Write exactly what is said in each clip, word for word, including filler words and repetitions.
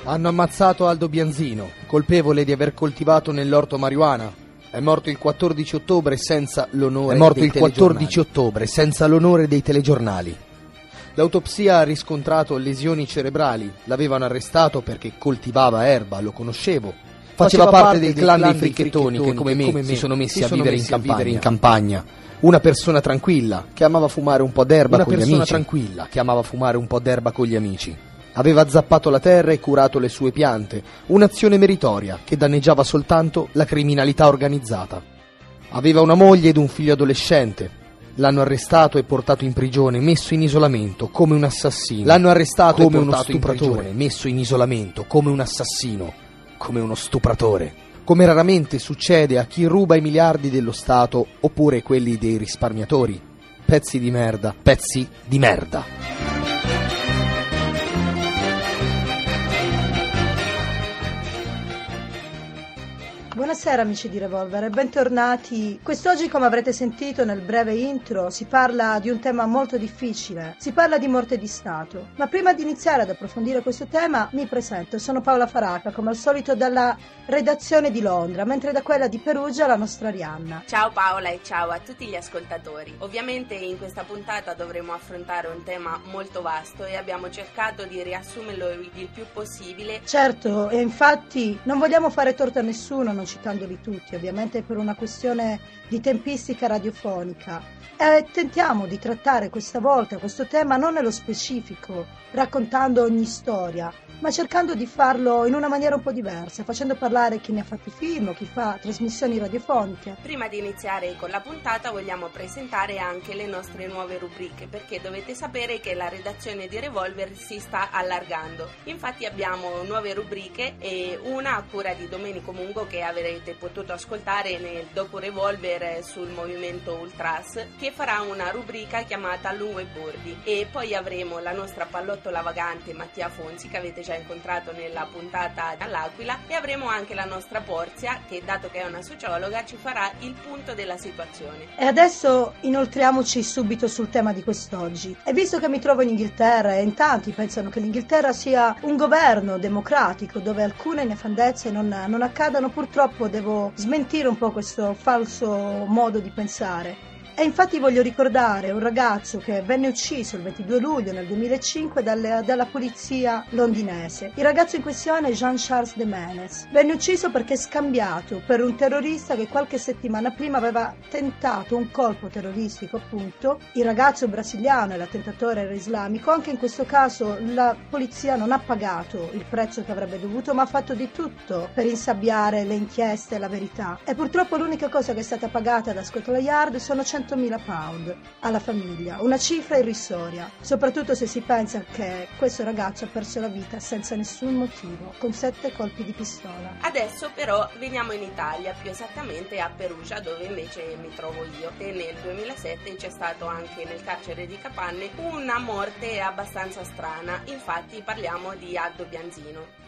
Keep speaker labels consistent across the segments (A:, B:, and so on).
A: Hanno ammazzato Aldo Bianzino, colpevole di aver coltivato nell'orto marijuana. È morto il quattordici ottobre senza l'onore
B: È morto
A: dei
B: il quattordici ottobre senza l'onore dei telegiornali.
A: L'autopsia ha riscontrato lesioni cerebrali. L'avevano arrestato perché coltivava erba, lo conoscevo.
B: Faceva,
A: Faceva parte del clan dei
B: fricchettoni
A: fricchettoni che, come me,
B: come me,
A: si sono messi
B: si
A: a
B: sono
A: vivere,
B: messi
A: in,
B: a vivere
A: campagna.
B: in campagna.
A: Una persona tranquilla, che amava fumare un po' d'erba
B: Una
A: con gli
B: persona
A: amici.
B: tranquilla,
A: che amava fumare un po' d'erba con gli amici. Aveva zappato la terra e curato le sue piante, un'azione meritoria che danneggiava soltanto la criminalità organizzata. Aveva una moglie ed un figlio adolescente. L'hanno arrestato e portato in prigione, messo in isolamento come un assassino. L'hanno arrestato
B: come
A: e
B: uno
A: portato in
B: stupratore,
A: prigione, messo in isolamento come un assassino, come uno stupratore. Come raramente succede a chi ruba i miliardi dello Stato oppure quelli dei risparmiatori. Pezzi di merda, pezzi di merda.
C: Buonasera amici di Revolver e bentornati. Quest'oggi, come avrete sentito nel breve intro, si parla di un tema molto difficile. Si parla di morte di Stato. Ma prima di iniziare ad approfondire questo tema mi presento. Sono Paola Faraca, come al solito dalla redazione di Londra, mentre da quella di Perugia la nostra Arianna.
D: Ciao Paola e ciao a tutti gli ascoltatori. Ovviamente in questa puntata dovremo affrontare un tema molto vasto e abbiamo cercato di riassumerlo il più possibile.
C: Certo, e infatti non vogliamo fare torto a nessuno, non citandoli tutti, ovviamente per una questione di tempistica radiofonica. E tentiamo di trattare questa volta questo tema non nello specifico, raccontando ogni storia, ma cercando di farlo in una maniera un po' diversa, facendo parlare chi ne ha fatti film o chi fa trasmissioni radiofoniche.
D: Prima di iniziare con la puntata vogliamo presentare anche le nostre nuove rubriche, perché dovete sapere che la redazione di Revolver si sta allargando. Infatti abbiamo nuove rubriche e una a cura di Domenico Mungo che avrete potuto ascoltare nel dopo Revolver sul movimento Ultras, che farà una rubrica chiamata Lungo e Bordi, e poi avremo la nostra pallottola vagante Mattia Fonsi che avete già incontrato nella puntata all'Aquila, e avremo anche la nostra Porzia che, dato che è una sociologa, ci farà il punto della situazione.
C: E adesso inoltriamoci subito sul tema di quest'oggi. E visto che mi trovo in Inghilterra e in tanti pensano che l'Inghilterra sia un governo democratico dove alcune nefandezze non, non accadano, purtroppo devo smentire un po' questo falso modo di pensare. E infatti voglio ricordare un ragazzo che venne ucciso il ventidue luglio nel duemilacinque dalle, dalla polizia londinese. Il ragazzo in questione è Jean-Charles de Menes. Venne ucciso perché scambiato per un terrorista che qualche settimana prima aveva tentato un colpo terroristico, appunto. Il ragazzo brasiliano e l'attentatore era islamico. Anche in questo caso la polizia non ha pagato il prezzo che avrebbe dovuto, ma ha fatto di tutto per insabbiare le inchieste e la verità. E purtroppo l'unica cosa che è stata pagata da Scotland Yard sono centomila pound alla famiglia, una cifra irrisoria, soprattutto se si pensa che questo ragazzo ha perso la vita senza nessun motivo, con sette colpi di pistola.
D: Adesso però veniamo in Italia, più esattamente a Perugia, dove invece mi trovo io. E nel duemilasette c'è stato anche nel carcere di Capanne una morte abbastanza strana, infatti parliamo di Aldo Bianzino.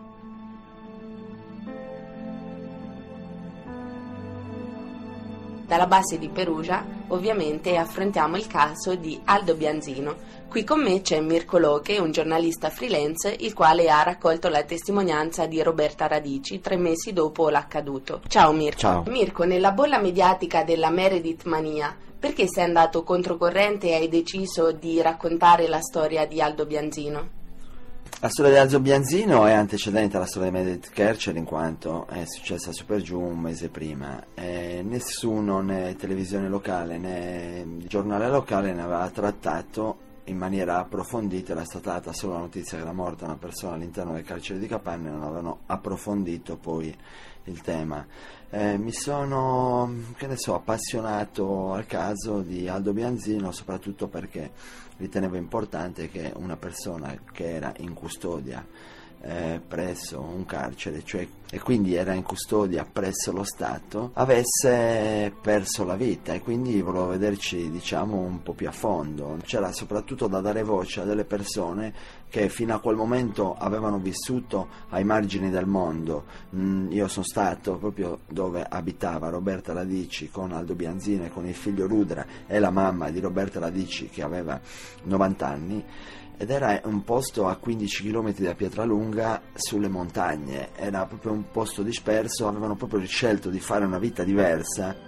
D: Dalla base di Perugia, ovviamente, affrontiamo il caso di Aldo Bianzino. Qui con me c'è Mirko Loche, un giornalista freelance, il quale ha raccolto la testimonianza di Roberta Radici tre mesi dopo l'accaduto. Ciao Mirko.
B: Ciao.
D: Mirko, nella bolla mediatica della Meredith Mania, perché sei andato controcorrente e hai deciso di raccontare la storia di Aldo Bianzino?
E: La storia di Aldo Bianzino è antecedente alla storia di Meredith Kercher, in quanto è successa super giù un mese prima e nessuno, né televisione locale né giornale locale, ne aveva trattato in maniera approfondita. Era stata data solo la notizia che era morta una persona all'interno del carcere di Capanne, non avevano approfondito poi il tema. Eh, mi sono, che ne so, appassionato al caso di Aldo Bianzino soprattutto perché ritenevo importante che una persona che era in custodia eh, presso un carcere, cioè e quindi era in custodia presso lo Stato, avesse perso la vita, e quindi volevo vederci, diciamo, un po' più a fondo. C'era soprattutto da dare voce a delle persone che fino a quel momento avevano vissuto ai margini del mondo. Mm, io sono stato proprio dove abitava Roberta Radici con Aldo Bianzino e con il figlio Rudra e la mamma di Roberta Radici che aveva novanta anni, ed era un posto a quindici chilometri da Pietralunga sulle montagne, era proprio un posto disperso, avevano proprio scelto di fare una vita diversa.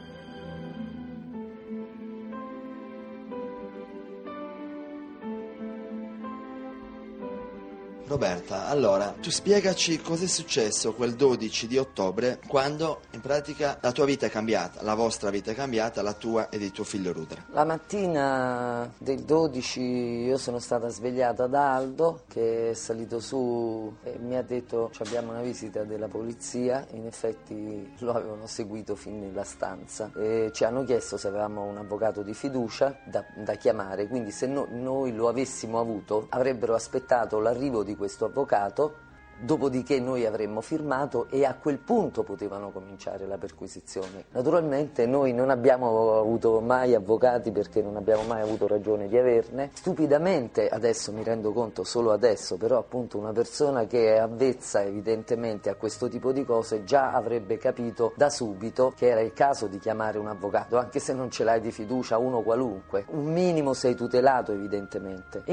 E: Roberta, allora, tu spiegaci cosa è successo quel dodici di ottobre, quando in pratica la tua vita è cambiata, la vostra vita è cambiata, la tua e di tuo figlio Rudra.
F: La mattina del dodici io sono stata svegliata da Aldo, che è salito su e mi ha detto: abbiamo una visita della polizia. In effetti lo avevano seguito fin nella stanza e ci hanno chiesto se avevamo un avvocato di fiducia da, da chiamare, quindi se no, noi lo avessimo avuto avrebbero aspettato l'arrivo di questo avvocato, dopodiché noi avremmo firmato e a quel punto potevano cominciare la perquisizione. Naturalmente noi non abbiamo avuto mai avvocati perché non abbiamo mai avuto ragione di averne. Stupidamente, adesso mi rendo conto solo adesso, però appunto una persona che è avvezza evidentemente a questo tipo di cose già avrebbe capito da subito che era il caso di chiamare un avvocato, anche se non ce l'hai di fiducia, uno qualunque. Un minimo sei tutelato evidentemente.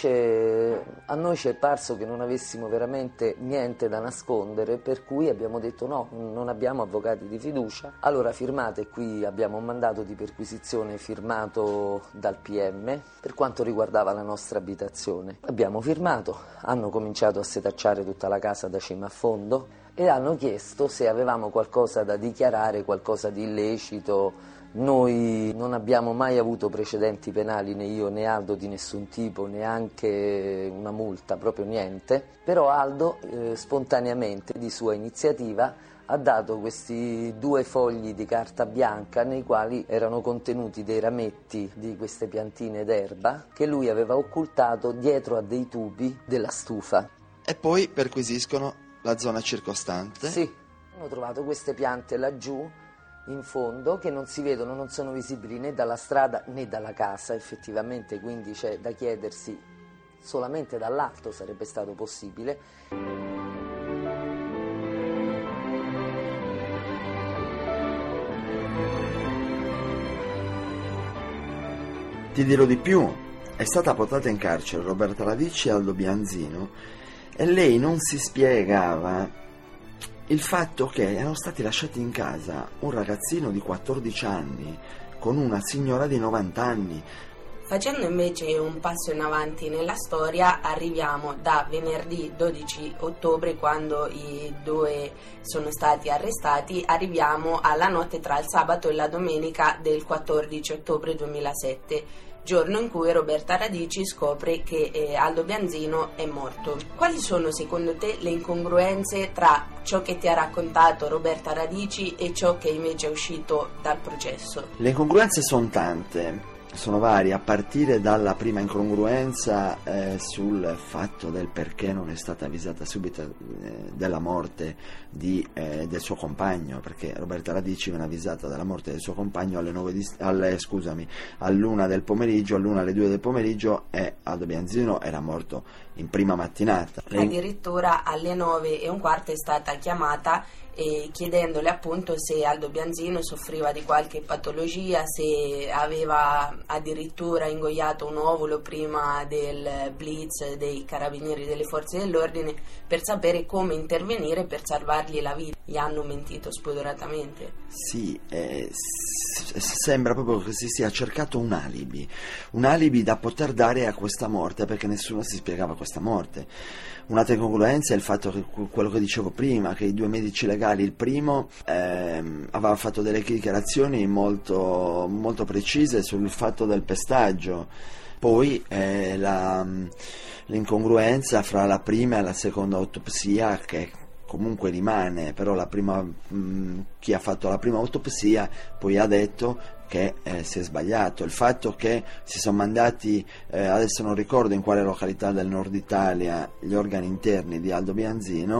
F: Invece a noi ci è parso che non avessimo veramente niente da nascondere, per cui abbiamo detto no, non abbiamo avvocati di fiducia. Allora firmate, qui abbiamo un mandato di perquisizione firmato dal P M per quanto riguardava la nostra abitazione. Abbiamo firmato, hanno cominciato a setacciare tutta la casa da cima a fondo e hanno chiesto se avevamo qualcosa da dichiarare, qualcosa di illecito. Noi non abbiamo mai avuto precedenti penali, né io né Aldo di nessun tipo, neanche una multa, proprio niente. Però Aldo eh, spontaneamente, di sua iniziativa, ha dato questi due fogli di carta bianca nei quali erano contenuti dei rametti di queste piantine d'erba che lui aveva occultato dietro a dei tubi della stufa.
E: E poi perquisiscono la zona circostante?
F: Sì, hanno trovato queste piante laggiù in fondo che non si vedono, non sono visibili né dalla strada né dalla casa effettivamente, quindi c'è da chiedersi solamente dall'alto sarebbe stato possibile.
E: Ti dirò di più, è stata portata in carcere Roberta Radici e Aldo Bianzino e lei non si spiegava il fatto che erano stati lasciati in casa un ragazzino di quattordici anni con una signora di novanta anni.
D: Facendo invece un passo in avanti nella storia, arriviamo da venerdì dodici ottobre, quando i due sono stati arrestati, arriviamo alla notte tra il sabato e la domenica del quattordici ottobre duemilasette, giorno in cui Roberta Radici scopre che eh, Aldo Bianzino è morto. Quali sono secondo te le incongruenze tra ciò che ti ha raccontato Roberta Radici e ciò che invece è uscito dal processo?
E: Le incongruenze sono tante. Sono vari, a partire dalla prima incongruenza eh, sul fatto del perché non è stata avvisata subito eh, della morte di, eh, del suo compagno, perché Roberta Radici viene avvisata della morte del suo compagno alle nove di, alle, scusami, all'una del pomeriggio, all'una alle due del pomeriggio, e Aldo Bianzino era morto in prima mattinata.
D: Addirittura alle nove e un quarto è stata chiamata e chiedendole appunto se Aldo Bianzino soffriva di qualche patologia, se aveva addirittura ingoiato un ovulo prima del blitz dei carabinieri delle forze dell'ordine, per sapere come intervenire per salvargli la vita. Gli hanno mentito spudoratamente.
E: Sì, eh, s- sembra proprio che si sia cercato un alibi, un alibi da poter dare a questa morte, perché nessuno si spiegava questa morte. Un'altra incongruenza è il fatto che quello che dicevo prima, che i due medici legali, il primo ehm, aveva fatto delle dichiarazioni molto, molto precise sul fatto del pestaggio, poi eh, la, l'incongruenza fra la prima e la seconda autopsia, che comunque rimane, però la prima, mh, chi ha fatto la prima autopsia poi ha detto che eh, si è sbagliato. Il fatto che si sono mandati, eh, adesso non ricordo in quale località del nord Italia, gli organi interni di Aldo Bianzino,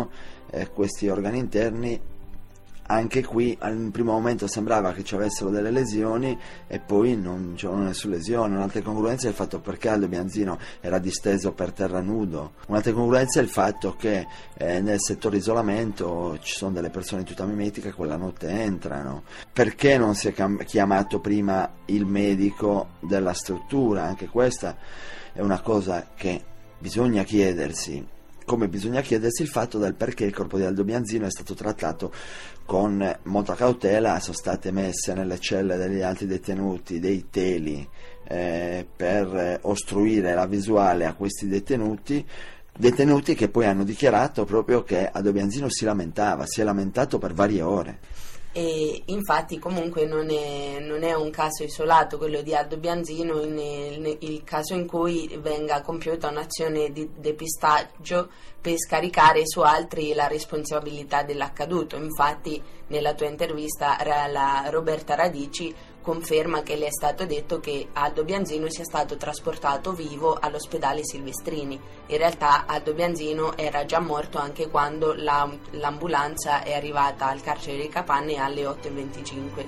E: eh, questi organi interni. Anche qui al primo momento sembrava che ci avessero delle lesioni e poi non c'erano nessuna lesione. Un'altra incongruenza è il fatto perché Aldo Bianzino era disteso per terra nudo. Un'altra incongruenza è il fatto che eh, nel settore isolamento ci sono delle persone in tuta mimetica che quella notte entrano. Perché non si è cam- chiamato prima il medico della struttura? Anche questa è una cosa che bisogna chiedersi. Come bisogna chiedersi il fatto del perché il corpo di Aldo Bianzino è stato trattato con molta cautela, sono state messe nelle celle degli altri detenuti dei teli eh, per ostruire la visuale a questi detenuti, detenuti che poi hanno dichiarato proprio che Aldo Bianzino si lamentava, si è lamentato per varie ore.
D: E infatti comunque non è, non è un caso isolato quello di Aldo Bianzino, nel, il caso in cui venga compiuta un'azione di depistaggio per scaricare su altri la responsabilità dell'accaduto. Infatti nella tua intervista la Roberta Radici conferma che le è stato detto che Aldo Bianzino sia stato trasportato vivo all'ospedale Silvestrini. In realtà Aldo Bianzino era già morto anche quando la, l'ambulanza è arrivata al carcere di Capanne alle otto e venticinque.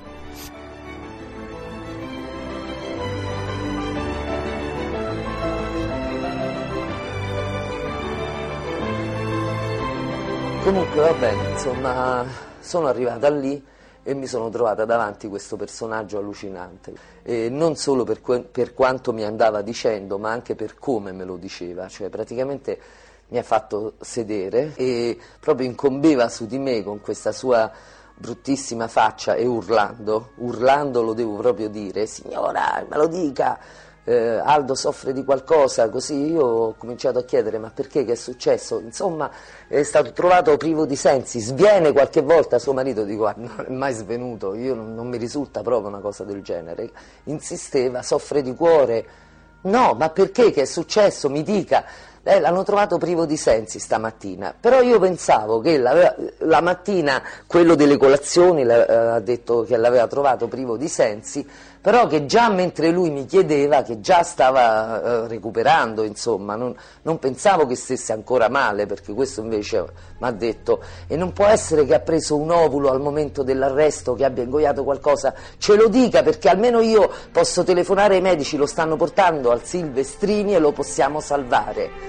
F: Comunque va bene, insomma, sono arrivata lì e mi sono trovata davanti questo personaggio allucinante, e non solo per, que- per quanto mi andava dicendo, ma anche per come me lo diceva. Cioè praticamente mi ha fatto sedere e proprio incombeva su di me con questa sua bruttissima faccia e urlando, urlando lo devo proprio dire: signora, me lo dica, eh, Aldo soffre di qualcosa. Così io ho cominciato a chiedere: ma perché, che è successo? Insomma, è stato trovato privo di sensi, sviene qualche volta. Suo marito, dico, ah, non è mai svenuto, io non, non mi risulta proprio una cosa del genere. Insisteva: soffre di cuore? No, ma perché, che è successo? Mi dica. Eh, l'hanno trovato privo di sensi stamattina, però io pensavo che la, la mattina quello delle colazioni la, eh, ha detto che l'aveva trovato privo di sensi, però che già mentre lui mi chiedeva che già stava eh, recuperando, insomma, non, non pensavo che stesse ancora male, perché questo invece mi ha detto: e non può essere che ha preso un ovulo al momento dell'arresto, che abbia ingoiato qualcosa, ce lo dica, perché almeno io posso telefonare ai medici, lo stanno portando al Silvestrini e lo possiamo salvare.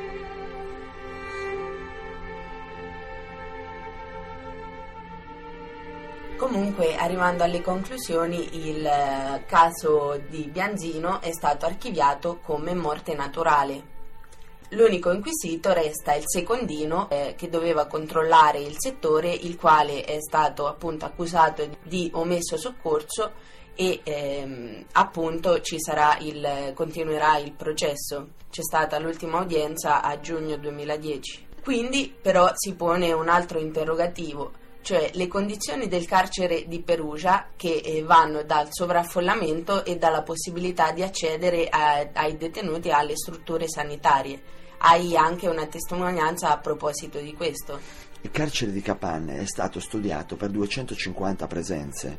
D: Comunque, arrivando alle conclusioni, il caso di Bianzino è stato archiviato come morte naturale. L'unico inquisito resta il secondino eh, che doveva controllare il settore, il quale è stato appunto accusato di omesso soccorso e ehm, appunto ci sarà il, continuerà il processo. C'è stata l'ultima udienza a giugno duemiladieci. Quindi però si pone un altro interrogativo, cioè le condizioni del carcere di Perugia, che eh, vanno dal sovraffollamento e dalla possibilità di accedere a, ai detenuti alle strutture sanitarie. Hai anche una testimonianza a proposito di questo?
E: Il carcere di Capanne è stato studiato per duecentocinquanta presenze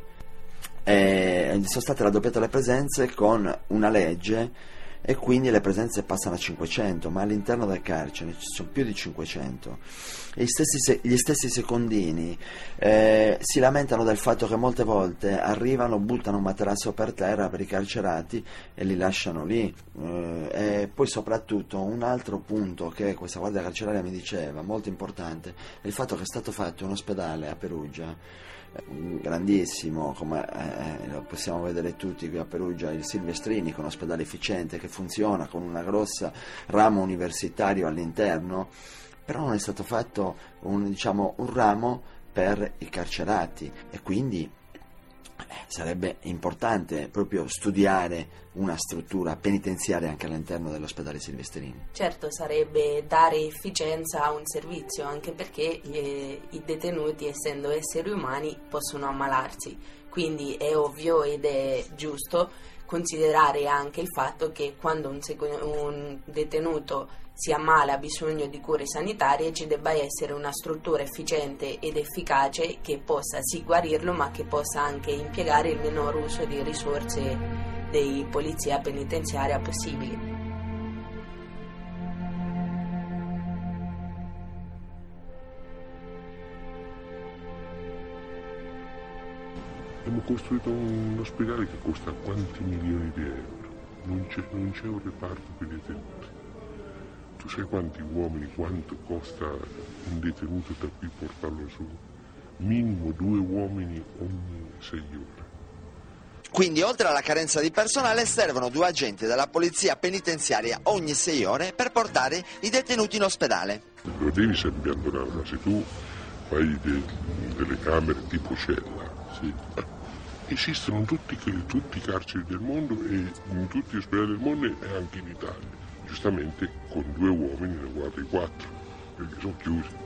E: e sono state raddoppiate le presenze con una legge, e quindi le presenze passano a cinquecento, ma all'interno del carcere ci sono più di cinquecento. E gli stessi, gli stessi secondini eh, si lamentano del fatto che molte volte arrivano, buttano un materasso per terra per i carcerati e li lasciano lì. Eh, e poi soprattutto un altro punto che questa guardia carceraria mi diceva, molto importante, è il fatto che è stato fatto un ospedale a Perugia grandissimo, come eh, lo possiamo vedere tutti qui a Perugia, il Silvestrini, con un ospedale efficiente che funziona, con una grossa ramo universitario all'interno, però non è stato fatto un, diciamo, un ramo per i carcerati, e quindi eh, sarebbe importante proprio studiare una struttura penitenziaria anche all'interno dell'ospedale Silvestrini.
D: Certo, sarebbe dare efficienza a un servizio, anche perché eh, i detenuti, essendo esseri umani, possono ammalarsi, quindi è ovvio ed è giusto considerare anche il fatto che quando un, seco- un detenuto si ammala, ha bisogno di cure sanitarie, ci debba essere una struttura efficiente ed efficace che possa sì guarirlo, ma che possa anche impiegare il minor uso di risorse dei polizia penitenziaria possibili.
G: abbiamo costruito un ospedale che costa quanti milioni di euro, non c'è, non c'è un reparto per i detenuti. Tu sai quanti uomini, quanto costa un detenuto da qui portarlo su? Minimo due uomini ogni sei ore.
E: Quindi oltre alla carenza di personale servono due agenti della polizia penitenziaria ogni sei ore per portare i detenuti in ospedale.
G: Lo devi sempre abbandonare, ma se tu fai de, delle camere tipo cella, sì, esistono tutti, tutti i carceri del mondo e in tutti gli ospedali del mondo e anche in Italia. Giustamente con due uomini ne guardi quattro, perché sono chiusi.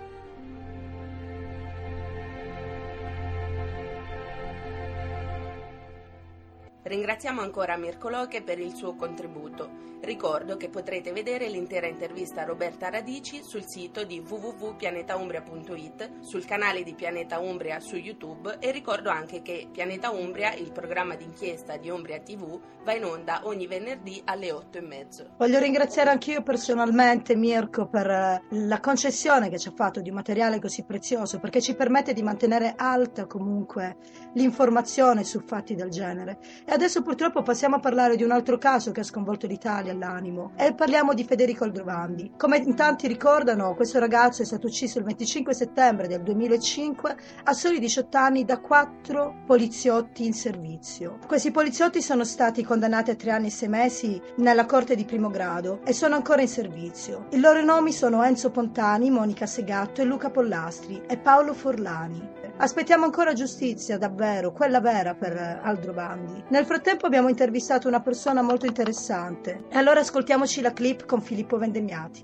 D: Ringraziamo ancora Mirko Loche per il suo contributo. Ricordo che potrete vedere l'intera intervista a Roberta Radici sul sito di w w w punto pianeta umbria punto i t, sul canale di Pianeta Umbria su YouTube, e ricordo anche che Pianeta Umbria, il programma d'inchiesta di Umbria tivù, va in onda ogni venerdì alle otto e mezzo.
C: Voglio ringraziare anch'io personalmente Mirko per la concessione che ci ha fatto di un materiale così prezioso, perché ci permette di mantenere alta comunque l'informazione su fatti del genere. E adesso purtroppo passiamo a parlare di un altro caso che ha sconvolto l'Italia all'animo, e parliamo di Federico Aldrovandi. Come in tanti ricordano, questo ragazzo è stato ucciso il venticinque settembre del duemilacinque a soli diciotto anni da quattro poliziotti in servizio. Questi poliziotti sono stati condannati a tre anni e sei mesi nella corte di primo grado e sono ancora in servizio. I loro nomi sono Enzo Pontani, Monica Segatto e Luca Pollastri e Paolo Forlani. Aspettiamo ancora giustizia, davvero, quella vera per Aldrovandi. Nel frattempo abbiamo intervistato una persona molto interessante. E allora ascoltiamoci la clip con Filippo Vendemiati.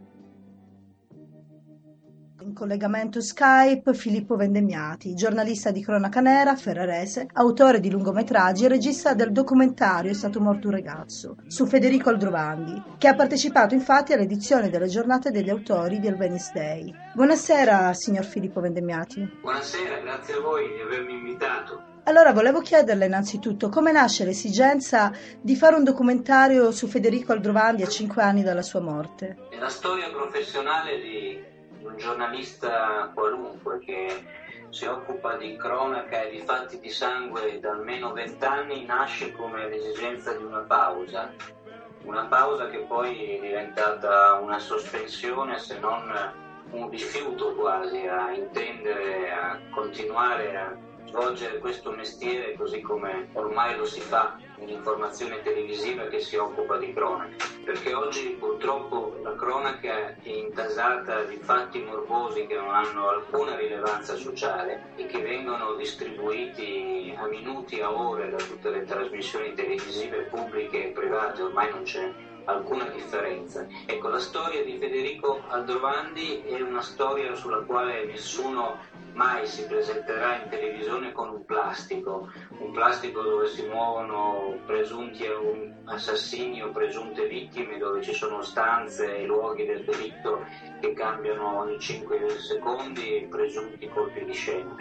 C: In collegamento Skype Filippo Vendemiati, giornalista di cronaca nera, ferrarese, autore di lungometraggi e regista del documentario È stato morto un ragazzo, su Federico Aldrovandi, che ha partecipato infatti all'edizione delle giornate degli autori del Venice Day. Buonasera, signor Filippo Vendemiati.
H: Buonasera, grazie a voi di avermi invitato.
C: Allora, volevo chiederle innanzitutto come nasce l'esigenza di fare un documentario su Federico Aldrovandi a cinque anni dalla sua morte.
H: È la storia professionale di un giornalista qualunque che si occupa di cronaca e di fatti di sangue da almeno vent'anni, nasce come l'esigenza di una pausa, una pausa che poi è diventata una sospensione, se non un rifiuto quasi a intendere, a continuare a svolgere questo mestiere così come ormai lo si fa nell'informazione televisiva che si occupa di cronaca, perché oggi purtroppo la cronaca è intasata di fatti morbosi che non hanno alcuna rilevanza sociale e che vengono distribuiti a minuti, a ore da tutte le trasmissioni televisive pubbliche e private, ormai non c'è alcuna differenza. Ecco, la storia di Federico Aldrovandi è una storia sulla quale nessuno mai si presenterà in televisione con un plastico, un plastico dove si muovono presunti assassini o presunte vittime, dove ci sono stanze e luoghi del delitto che cambiano ogni cinque secondi e presunti colpi di scena.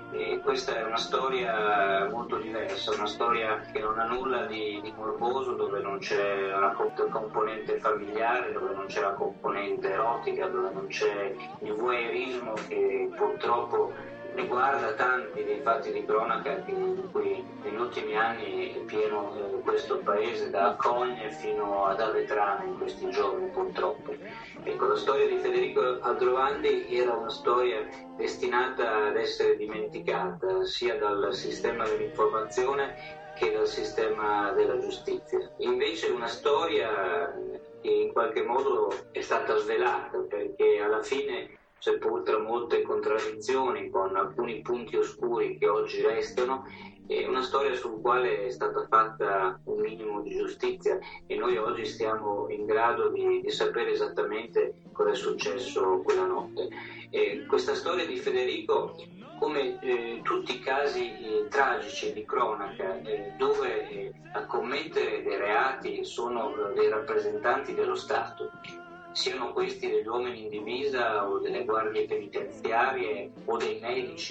H: E questa è una storia molto diversa, una storia che non ha nulla di, di morboso, dove non c'è la componente familiare, dove non c'è la componente erotica, dove non c'è il voyeurismo che purtroppo riguarda tanti dei fatti di cronaca in cui negli ultimi anni è pieno eh, questo paese, da Cogne fino ad Avetrano in questi giorni purtroppo. Ecco, la storia di Federico Aldrovandi era una storia destinata ad essere dimenticata sia dal sistema dell'informazione che dal sistema della giustizia. Invece è una storia che in qualche modo è stata svelata, perché alla fine, seppur tra molte contraddizioni, con alcuni punti oscuri che oggi restano, è una storia sul quale è stata fatta un minimo di giustizia e noi oggi stiamo in grado di, di sapere esattamente cosa è successo quella notte. E questa storia di Federico, come eh, tutti i casi eh, tragici di cronaca, eh, dove eh, a commettere dei reati sono dei rappresentanti dello Stato, siano questi degli uomini in divisa o delle guardie penitenziarie o dei medici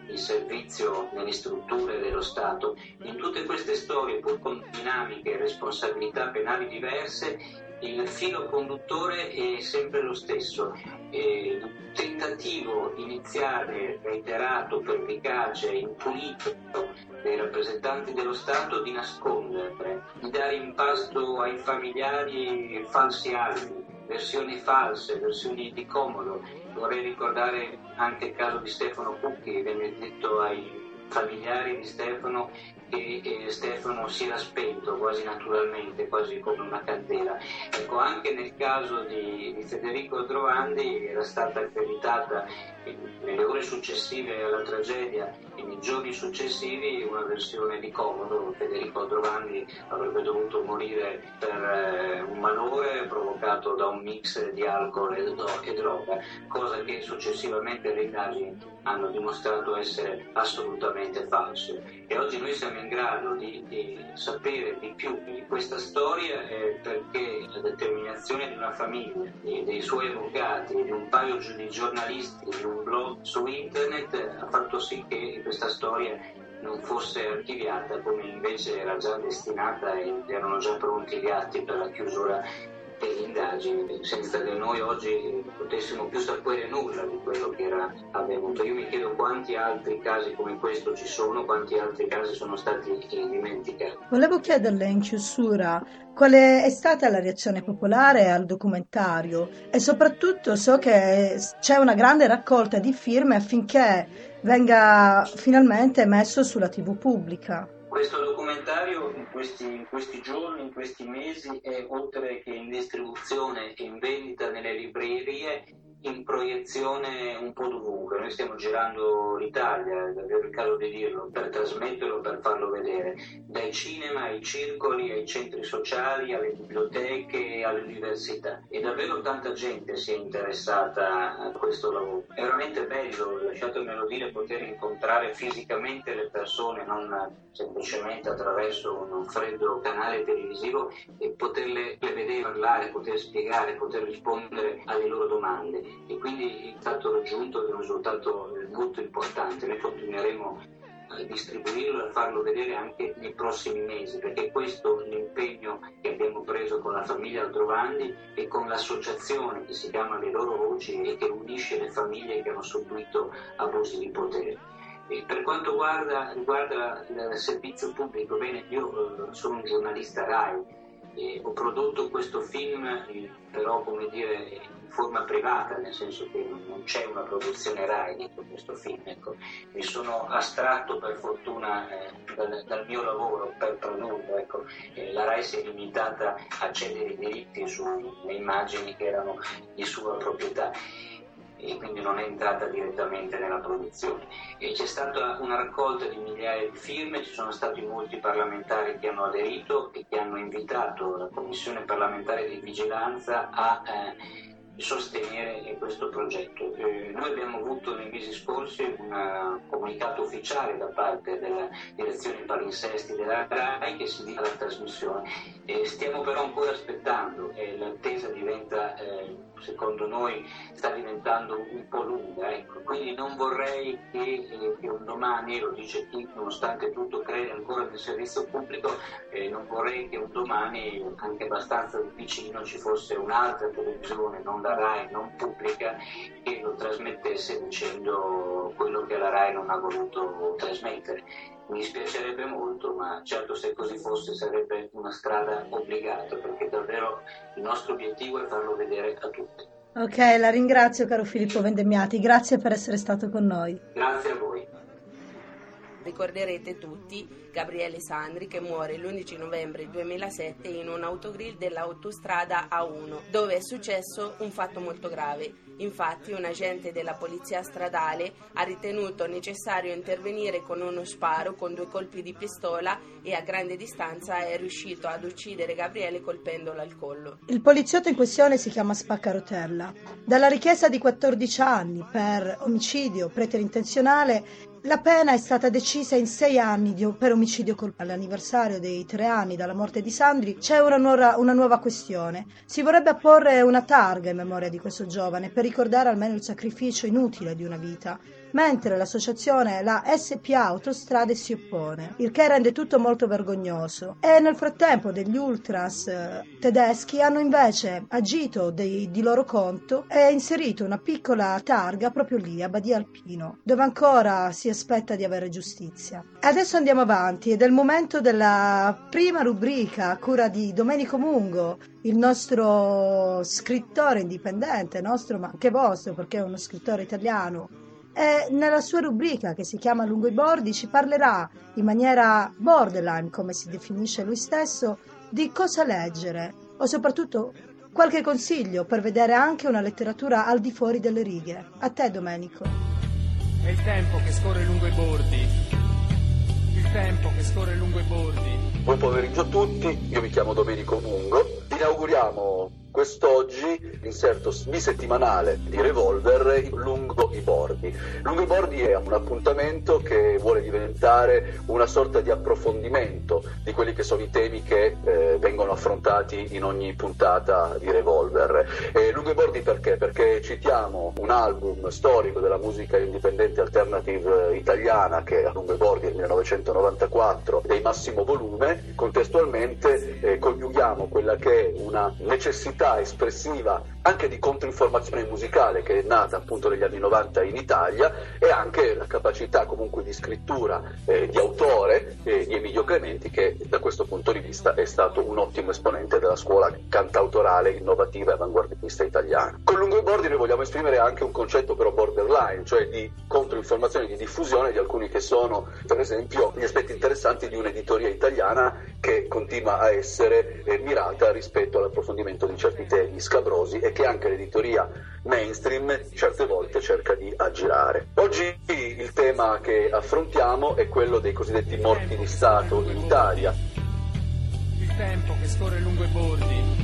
H: il servizio nelle strutture dello Stato. In tutte queste storie, pur con dinamiche e responsabilità penali diverse, il filo conduttore è sempre lo stesso. Eh, un tentativo iniziale, reiterato, pervicace, impulito dei rappresentanti dello Stato di nascondere, di dare in pasto ai familiari falsi alibi, versioni false, versioni di comodo. Vorrei ricordare anche il caso di Stefano Cucchi. Venne detto ai familiari di Stefano che eh, Stefano si era spento quasi naturalmente, quasi come una candela. Ecco, anche nel caso di, di Federico Aldrovandi era stata accreditata eh, nelle ore successive alla tragedia e nei giorni successivi una versione di comodo. Federico Aldrovandi avrebbe dovuto morire per eh, un malore provocato da un mix di alcol e, do- e droga, cosa che successivamente le indagini hanno dimostrato essere assolutamente falso. E oggi noi siamo in grado di, di sapere di più di questa storia eh, perché la determinazione di una famiglia, e dei suoi avvocati, di un paio di giornalisti, di un blog su internet ha fatto sì che questa storia non fosse archiviata, come invece era già destinata e erano già pronti gli atti per la chiusura delle indagini, senza che noi oggi potessimo più sapere nulla di quello che era avvenuto. Io mi chiedo quanti altri casi come questo ci sono, quanti altri casi sono stati dimenticati.
C: Volevo chiederle in chiusura quale è stata la reazione popolare al documentario e soprattutto so che c'è una grande raccolta di firme affinché venga finalmente messo sulla tivù pubblica.
H: Questo documentario in questi, in questi giorni, in questi mesi, è oltre che in distribuzione e in vendita nelle librerie, in proiezione un po' dovunque. Noi stiamo girando l'Italia, è davvero il caso di dirlo, per trasmetterlo, per farlo vedere, dai cinema ai circoli, ai centri sociali, alle biblioteche, alle università. E davvero tanta gente si è interessata a questo lavoro. È veramente bello, lasciatemelo dire, poter incontrare fisicamente le persone, non semplicemente attraverso un freddo canale televisivo, e poterle vedere, parlare, poter spiegare, poter rispondere alle loro domande. E quindi è stato raggiunto un risultato molto importante. Noi continueremo a distribuirlo e a farlo vedere anche nei prossimi mesi, perché questo è l'impegno che abbiamo preso con la famiglia Aldrovandi e con l'associazione che si chiama Le Loro Voci e che unisce le famiglie che hanno subito abusi di potere. E per quanto riguarda, riguarda il servizio pubblico, bene, io sono un giornalista RAI e ho prodotto questo film, però come dire in forma privata, nel senso che non c'è una produzione RAI dietro questo film. Ecco. Mi sono astratto per fortuna eh, dal, dal mio lavoro per produrlo. Ecco. Eh, la RAI si è limitata a cedere i diritti sulle immagini che erano di sua proprietà e quindi non è entrata direttamente nella produzione. E c'è stata una raccolta di migliaia di firme, ci sono stati molti parlamentari che hanno aderito e che hanno invitato la Commissione parlamentare di vigilanza a eh, sostenere questo progetto. Eh, noi abbiamo avuto nei mesi scorsi un comunicato ufficiale da parte della direzione palinsesti della RAI che si dice alla trasmissione. Eh, stiamo però ancora aspettando e l'attesa diventa, eh, secondo noi, sta diventando un po' lunga. Ecco. Quindi non vorrei che, eh, che un domani, lo dice chi nonostante tutto crede ancora nel servizio pubblico, eh, non vorrei che un domani anche abbastanza vicino ci fosse un'altra televisione, non la RAI, non pubblica, che lo trasmettesse dicendo quello che la RAI non ha voluto trasmettere. Mi dispiacerebbe molto, ma certo se così fosse sarebbe una strada obbligata, perché davvero il nostro obiettivo è farlo vedere a tutti.
C: Ok, la ringrazio caro Filippo Vendemmiati, grazie per essere stato con noi.
H: Grazie a voi.
D: Ricorderete tutti Gabriele Sandri che muore l'undici novembre duemilasette in un autogrill dell'autostrada A uno, dove è successo un fatto molto grave. Infatti un agente della polizia stradale ha ritenuto necessario intervenire con uno sparo con due colpi di pistola e a grande distanza è riuscito ad uccidere Gabriele colpendolo al collo.
C: Il poliziotto in questione si chiama Spaccarotella. Dalla richiesta di quattordici anni per omicidio preterintenzionale, la pena è stata decisa in sei anni di, per omicidio colposo. All'anniversario dei tre anni dalla morte di Sandri c'è una nuova, una nuova questione. Si vorrebbe apporre una targa in memoria di questo giovane per ricordare almeno il sacrificio inutile di una vita. mentre l'associazione, la S P A Autostrade, si oppone, il che rende tutto molto vergognoso. E nel frattempo degli ultras eh, tedeschi hanno invece agito dei, di loro conto e inserito una piccola targa proprio lì a Badia Alpino, dove ancora si aspetta di avere giustizia. Adesso andiamo avanti ed è il momento della prima rubrica a cura di Domenico Mungo, il nostro scrittore indipendente, nostro ma anche vostro perché è uno scrittore italiano. E nella sua rubrica, che si chiama Lungo i bordi, ci parlerà in maniera borderline, come si definisce lui stesso, di cosa leggere o soprattutto qualche consiglio per vedere anche una letteratura al di fuori delle righe. A te, Domenico.
I: È il tempo che scorre lungo i bordi. Il tempo che scorre lungo i bordi.
J: Buon pomeriggio a tutti, io mi chiamo Domenico Mungo. Inauguriamo quest'oggi l'inserto bisettimanale di Revolver lungo i bordi. Lungo i bordi è un appuntamento che vuole diventare una sorta di approfondimento di quelli che sono i temi che eh, vengono affrontati in ogni puntata di Revolver. E lungo i bordi perché? Perché citiamo un album storico della musica indipendente alternative italiana che è a Lungo i bordi del millenovecentonovantaquattro dei massimo volume. Contestualmente eh, coniughiamo quella che è una necessità espressiva anche di controinformazione musicale che è nata appunto negli anni novanta in Italia e anche la capacità comunque di scrittura eh, di autore eh, di Emilio Clementi, che da questo punto di vista è stato un ottimo esponente della scuola cantautorale innovativa e avanguardista italiana. Con Lungo i bordi noi vogliamo esprimere anche un concetto però borderline, cioè di controinformazione, di diffusione di alcuni che sono per esempio gli aspetti interessanti di un'editoria italiana che continua a essere eh, mirata rispetto all'approfondimento di certi temi scabrosi e che anche l'editoria mainstream certe volte cerca di aggirare. Oggi il tema che affrontiamo è quello dei cosiddetti morti di Stato in Italia.
I: Il tempo che scorre lungo i bordi.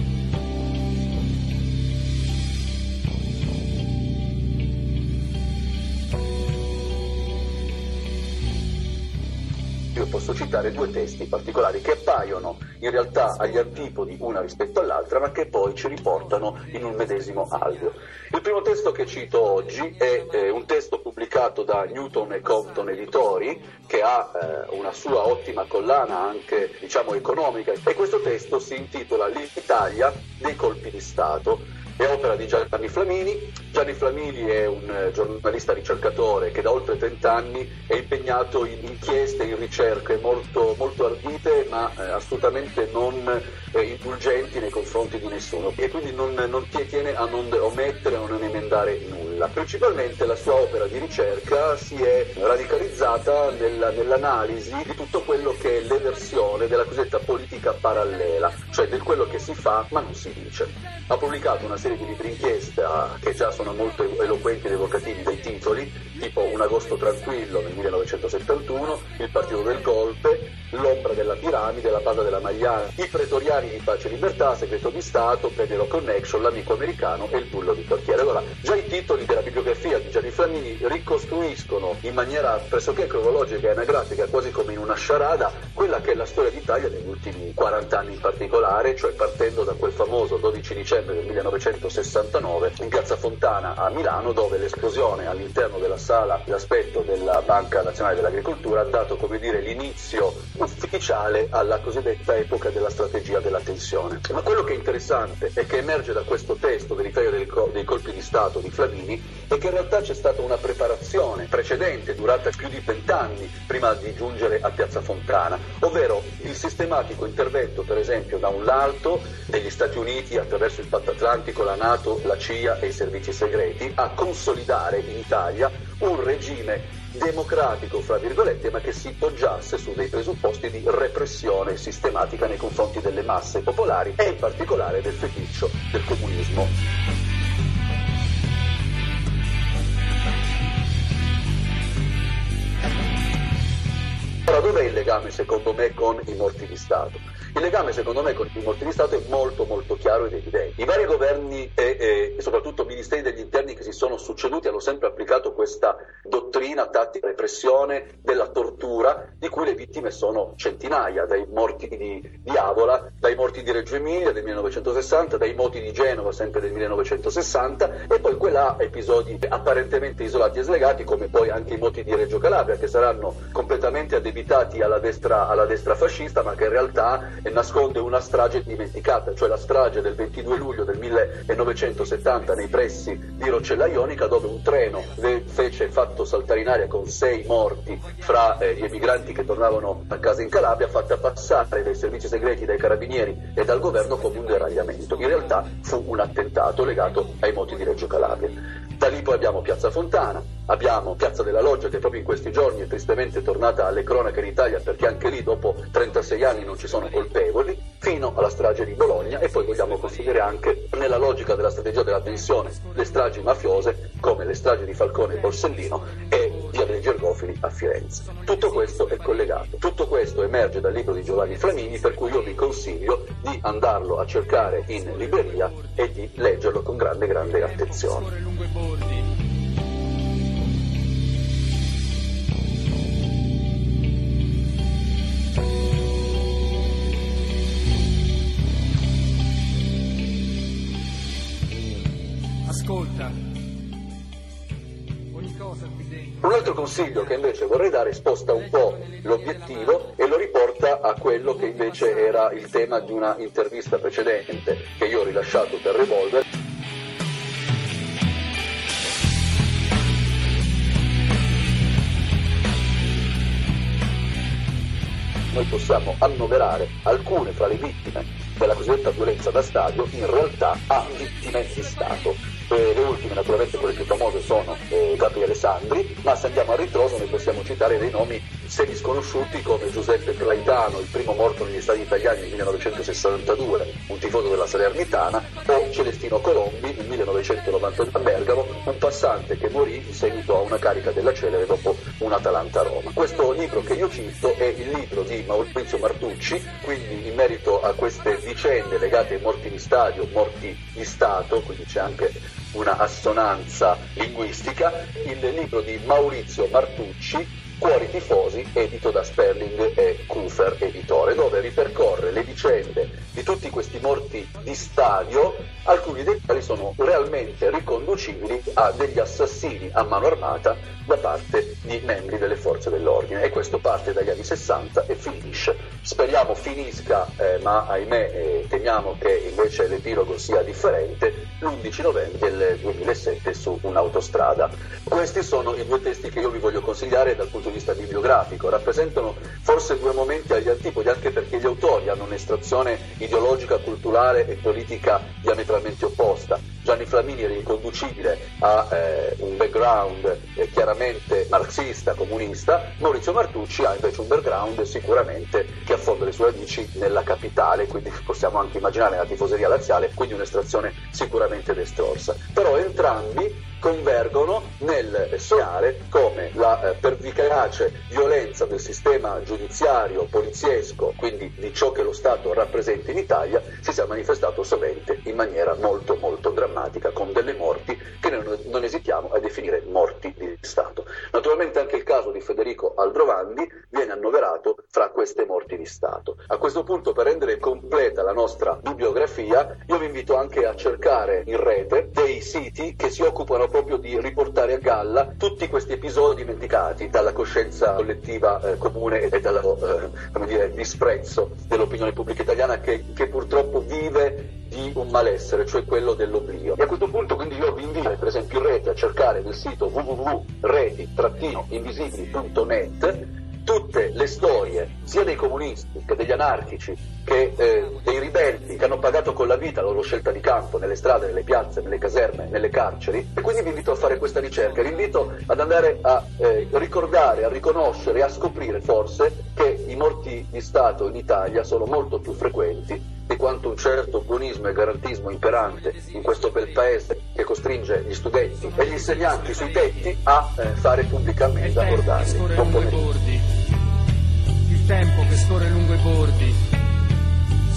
J: Io posso citare due testi particolari che appaiono in realtà agli antipodi una rispetto all'altra, ma che poi ci riportano in un medesimo alveo. Il primo testo che cito oggi è eh, un testo pubblicato da Newton e Compton Editori, che ha eh, una sua ottima collana anche, diciamo, economica, e questo testo si intitola L'Italia dei colpi di Stato. È opera di Gianni Flamini. Gianni Flamini è un giornalista ricercatore che da oltre trent'anni è impegnato in inchieste, in ricerche molto, molto ardite, ma eh, assolutamente non eh, indulgenti nei confronti di nessuno, e quindi non, non tiene a non omettere o non emendare nulla. Principalmente la sua opera di ricerca si è radicalizzata nella, nell'analisi di tutto quello che è l'eversione della cosiddetta politica parallela, cioè di quello che si fa ma non si dice. Ha pubblicato una serie di libri inchiesta che già sono molto eloquenti ed evocativi dai titoli, tipo Un agosto tranquillo nel millenovecentosettantuno, Il partito del golpe, L'ombra della piramide, La base della Magliana, I pretoriani di pace e libertà, Segreto di Stato, Pedro Connection, L'amico americano e Il bullo di quartiere. Allora, già i titoli della bibliografia di Gianni Flamini ricostruiscono in maniera pressoché cronologica e anagrafica, quasi come in una sciarada, quella che è la storia d'Italia negli ultimi quaranta anni in particolare, cioè partendo da quel famoso dodici dicembre del millenovecentosessantanove in Piazza Fontana a Milano, dove l'esplosione all'interno della sala d'aspetto della Banca Nazionale dell'Agricoltura ha dato, come dire, l'inizio ufficiale alla cosiddetta epoca della strategia della tensione. Ma quello che è interessante e che emerge da questo testo dell'Italia dei colpi di Stato di Flamini è che in realtà c'è stata una preparazione precedente durata più di vent'anni prima di giungere a Piazza Fontana, ovvero il sistematico intervento, per esempio, da un lato degli Stati Uniti attraverso il Patto Atlantico, la NATO, la C I A e i servizi segreti a consolidare in Italia un regime democratico, fra virgolette, ma che si poggiasse su dei presupposti di repressione sistematica nei confronti delle masse popolari e in particolare del feticcio del comunismo. Ora, dov'è il legame secondo me con i morti di Stato? Il legame secondo me con i morti di Stato è molto molto chiaro ed evidente. I vari governi e, e, e soprattutto ministeri degli interni che si sono succeduti hanno sempre applicato questa dottrina tattica repressione della tortura, di cui le vittime sono centinaia, dai morti di, di Avola, dai morti di Reggio Emilia del millenovecentosessanta, dai moti di Genova sempre del millenovecentosessanta, e poi quella episodi apparentemente isolati e slegati come poi anche i moti di Reggio Calabria, che saranno completamente addebitati alla destra, alla destra fascista, ma che in realtà nasconde una strage dimenticata, cioè la strage del ventidue luglio del millenovecentosettanta nei pressi di Roccella Ionica, dove un treno fece fatto saltare in aria con sei morti fra eh, gli emigranti che tornavano a casa in Calabria, fatta passare dai servizi segreti, dai carabinieri e dal governo come un deragliamento. In realtà fu un attentato legato ai moti di Reggio Calabria. Da lì poi abbiamo Piazza Fontana, abbiamo Piazza della Loggia, che proprio in questi giorni è tristemente tornata alle cronache in Italia, perché anche lì dopo trentasei anni non ci sono colpevoli, fino alla strage di Bologna, e poi vogliamo considerare anche, nella logica della strategia della tensione, le stragi mafiose come le stragi di Falcone e Borsellino e via dei Gergofili a Firenze. Tutto questo è collegato, tutto questo emerge dal libro di Giovanni Flamini, per cui io vi consiglio di andarlo a cercare in libreria e di leggerlo con grande grande attenzione.
I: Ascolta, ogni cosa qui dentro.
J: Un altro consiglio che invece vorrei dare sposta un po' l'obiettivo e lo riporta a quello che invece era il tema di una intervista precedente che io ho rilasciato per Revolver. Noi possiamo annoverare alcune fra le vittime della cosiddetta violenza da stadio in realtà a vittime di Stato. Eh, le ultime, naturalmente quelle più famose, sono eh, Gabriele Sandri, ma se andiamo a ritroso noi possiamo citare dei nomi semi sconosciuti come Giuseppe Traitano, il primo morto negli stadi italiani nel millenovecentosessantadue, un tifoso della Salernitana, o Celestino Colombi nel millenovecentonovantadue a Bergamo, un passante che morì in seguito a una carica della Celere dopo un Atalanta-Roma. Questo libro che io cito è il libro di Maurizio Martucci, quindi in merito a queste vicende legate ai morti di stadio, morti di Stato, quindi c'è anche una assonanza linguistica, il libro di Maurizio Martucci, Cuori tifosi, edito da Sperling e Kufer editore, dove ripercorre le vicende di tutti questi morti di stadio, alcuni dei quali sono realmente riconducibili a degli assassini a mano armata da parte di membri delle forze dell'ordine, e questo parte dagli anni sessanta e finisce, speriamo finisca, eh, ma ahimè eh, temiamo che invece l'epilogo sia differente, l'undici novembre del duemilasette su un'autostrada. Questi sono i due testi che io vi voglio consigliare dal punto di vista bibliografico, rappresentano forse due momenti agli antipodi, anche perché gli autori hanno un'estrazione ideologica, culturale e politica diametralmente opposta. Gianni Flamini è riconducibile a eh, un background eh, chiaramente marxista, comunista. Maurizio Martucci ha invece un background sicuramente che affonda le sue radici nella capitale, quindi possiamo anche immaginare la tifoseria laziale, quindi un'estrazione sicuramente destrorsa. Però entrambi convergono nel sognare come la eh, pervicace violenza del sistema giudiziario, poliziesco, quindi di ciò che lo Stato rappresenta in Italia, si sia manifestato sovente in maniera molto molto drammatica, con delle morti che noi non esitiamo a definire morti di Stato. Naturalmente anche il caso di Federico Aldrovandi viene annoverato fra queste morti di Stato. A questo punto, per rendere completa la nostra bibliografia, io vi invito anche a cercare in rete dei siti che si occupano proprio di riportare a galla tutti questi episodi dimenticati dalla coscienza collettiva eh, comune e dal eh, come dire, disprezzo dell'opinione pubblica italiana che, che purtroppo vive di un malessere, cioè quello dell'oblio. E a questo punto quindi io vi invito per esempio in rete a cercare nel sito w w w punto reti invisibili punto net tutte le storie sia dei comunisti che degli anarchici che eh, dei ribelli che hanno pagato con la vita la loro scelta di campo nelle strade, nelle piazze, nelle caserme, nelle carceri, e quindi vi invito a fare questa ricerca, vi invito ad andare a eh, ricordare, a riconoscere, a scoprire forse che i morti di Stato in Italia sono molto più frequenti di quanto un certo buonismo e garantismo imperante in questo bel paese che costringe gli studenti e gli insegnanti sui tetti a eh, fare pubblicamente, a bordarli.
I: Il tempo che scorre lungo i bordi,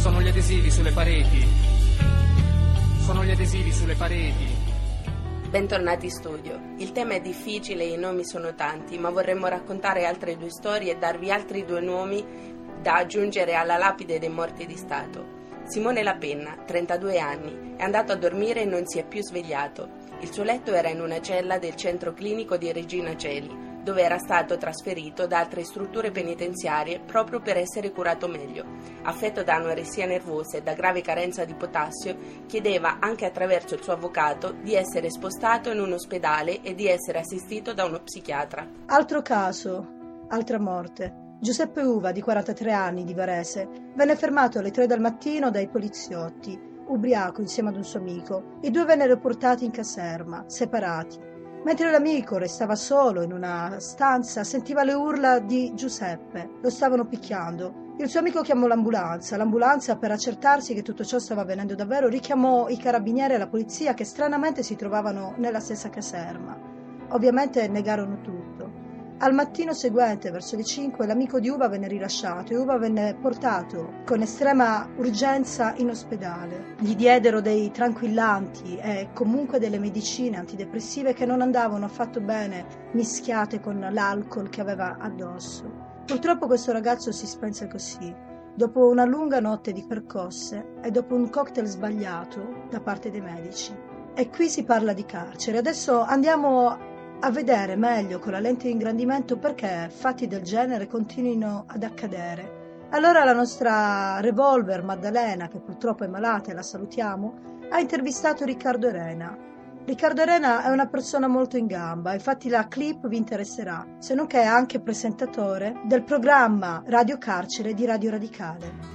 I: Sono gli adesivi sulle pareti. Sono gli adesivi sulle pareti.
D: Bentornati in studio. Il tema è difficile e i nomi sono tanti, ma vorremmo raccontare altre due storie e darvi altri due nomi da aggiungere alla lapide dei morti di Stato. Simone La Penna, trentadue anni, è andato a dormire e non si è più svegliato. Il suo letto era in una cella del centro clinico di Regina Coeli, dove era stato trasferito da altre strutture penitenziarie proprio per essere curato meglio. Affetto da anoressia nervosa e da grave carenza di potassio, chiedeva anche attraverso il suo avvocato di essere spostato in un ospedale e di essere assistito da uno psichiatra.
C: Altro caso, altra morte. Giuseppe Uva, di quarantatré anni, di Varese, venne fermato alle tre del mattino dai poliziotti, ubriaco insieme ad un suo amico. I due vennero portati in caserma, separati. Mentre l'amico restava solo in una stanza, sentiva le urla di Giuseppe. Lo stavano picchiando. Il suo amico chiamò l'ambulanza. L'ambulanza, per accertarsi che tutto ciò stava avvenendo davvero, richiamò i carabinieri e la polizia, che stranamente si trovavano nella stessa caserma. Ovviamente negarono tutto. Al mattino seguente, verso le cinque, l'amico di Uva venne rilasciato e Uva venne portato con estrema urgenza in ospedale. Gli diedero dei tranquillanti e comunque delle medicine antidepressive che non andavano affatto bene mischiate con l'alcol che aveva addosso. Purtroppo questo ragazzo si spense così, dopo una lunga notte di percosse e dopo un cocktail sbagliato da parte dei medici. E qui si parla di carcere. Adesso andiamo a vedere meglio con la lente di ingrandimento perché fatti del genere continuino ad accadere. Allora la nostra revolver Maddalena, che purtroppo è malata e la salutiamo, ha intervistato Riccardo Arena. Riccardo Arena è una persona molto in gamba, infatti la clip vi interesserà, se non che è anche presentatore del programma Radio Carcere di Radio Radicale.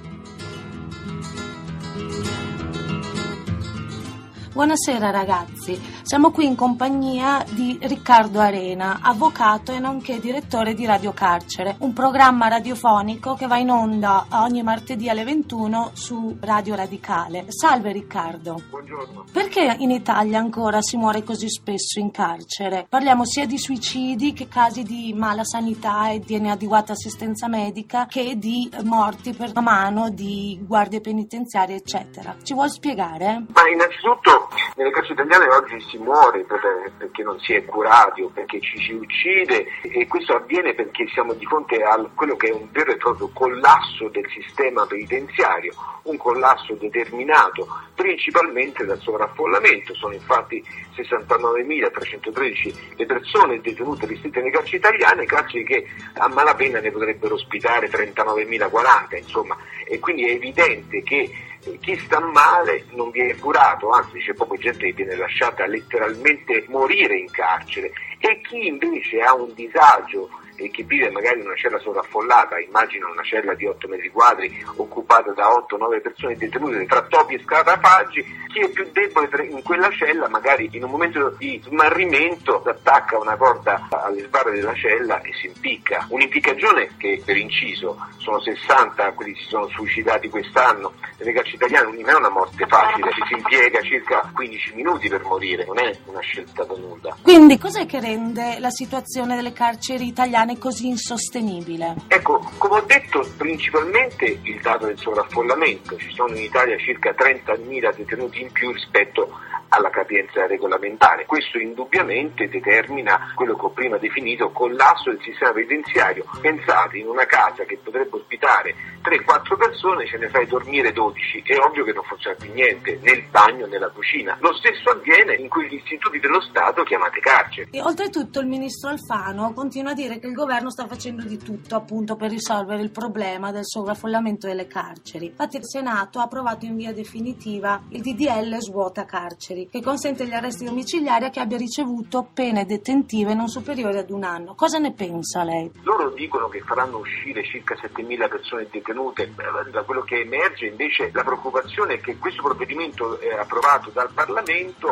K: Buonasera ragazzi, siamo qui in compagnia di Riccardo Arena, avvocato e nonché direttore di Radio Carcere, un programma radiofonico che va in onda ogni martedì alle ventuno su Radio Radicale. Salve Riccardo.
L: Buongiorno.
K: Perché in Italia ancora si muore così spesso in carcere? Parliamo sia di suicidi che casi di mala sanità e di inadeguata assistenza medica che di morti per mano di guardie penitenziarie eccetera. Ci vuoi spiegare?
L: Ma innanzitutto nelle carceri italiane oggi si muore perché non si è curati o perché ci si uccide, e questo avviene perché siamo di fronte a quello che è un vero e proprio collasso del sistema penitenziario, un collasso determinato principalmente dal sovraffollamento. Sono infatti sessantanovemilatrecentotredici le persone detenute ristrette nelle carceri italiane, carceri che a malapena ne potrebbero ospitare trentanovemilaquaranta, insomma, e quindi è evidente che chi sta male non viene curato, anzi c'è proprio gente che viene lasciata letteralmente morire in carcere, e chi invece ha un disagio e che vive magari in una cella sovraffollata, immagina una cella di otto metri quadri occupata da otto nove persone detenute tra topi e scarafaggi, chi è più debole in quella cella magari in un momento di smarrimento attacca una corda alle sbarre della cella e si impicca. Un'impiccagione che, per inciso, sono sessanta quelli si sono suicidati quest'anno nelle carceri italiane, non è una morte facile, si impiega circa quindici minuti per morire, non è una scelta da nulla.
K: Quindi cos'è che rende la situazione delle carceri italiane così insostenibile?
L: Ecco, come ho detto, principalmente il dato del sovraffollamento. Ci sono in Italia circa trentamila detenuti in più rispetto alla capienza regolamentare. Questo indubbiamente determina quello che ho prima definito collasso del sistema penitenziario. Pensate, in una casa che potrebbe ospitare tre quattro persone ce ne fai dormire dodici, è ovvio che non funziona più niente, né il bagno né la cucina. Lo stesso avviene in quegli istituti dello Stato chiamati carceri.
K: E oltretutto il ministro Alfano continua a dire che il governo sta facendo di tutto appunto per risolvere il problema del sovraffollamento delle carceri. Infatti il Senato ha approvato in via definitiva il D D L svuota carceri, che consente gli arresti domiciliari a chi abbia ricevuto pene detentive non superiori ad un anno. Cosa ne pensa lei?
L: Loro dicono che faranno uscire circa settemila persone detenute. Da quello che emerge invece la preoccupazione è che questo provvedimento è approvato dal Parlamento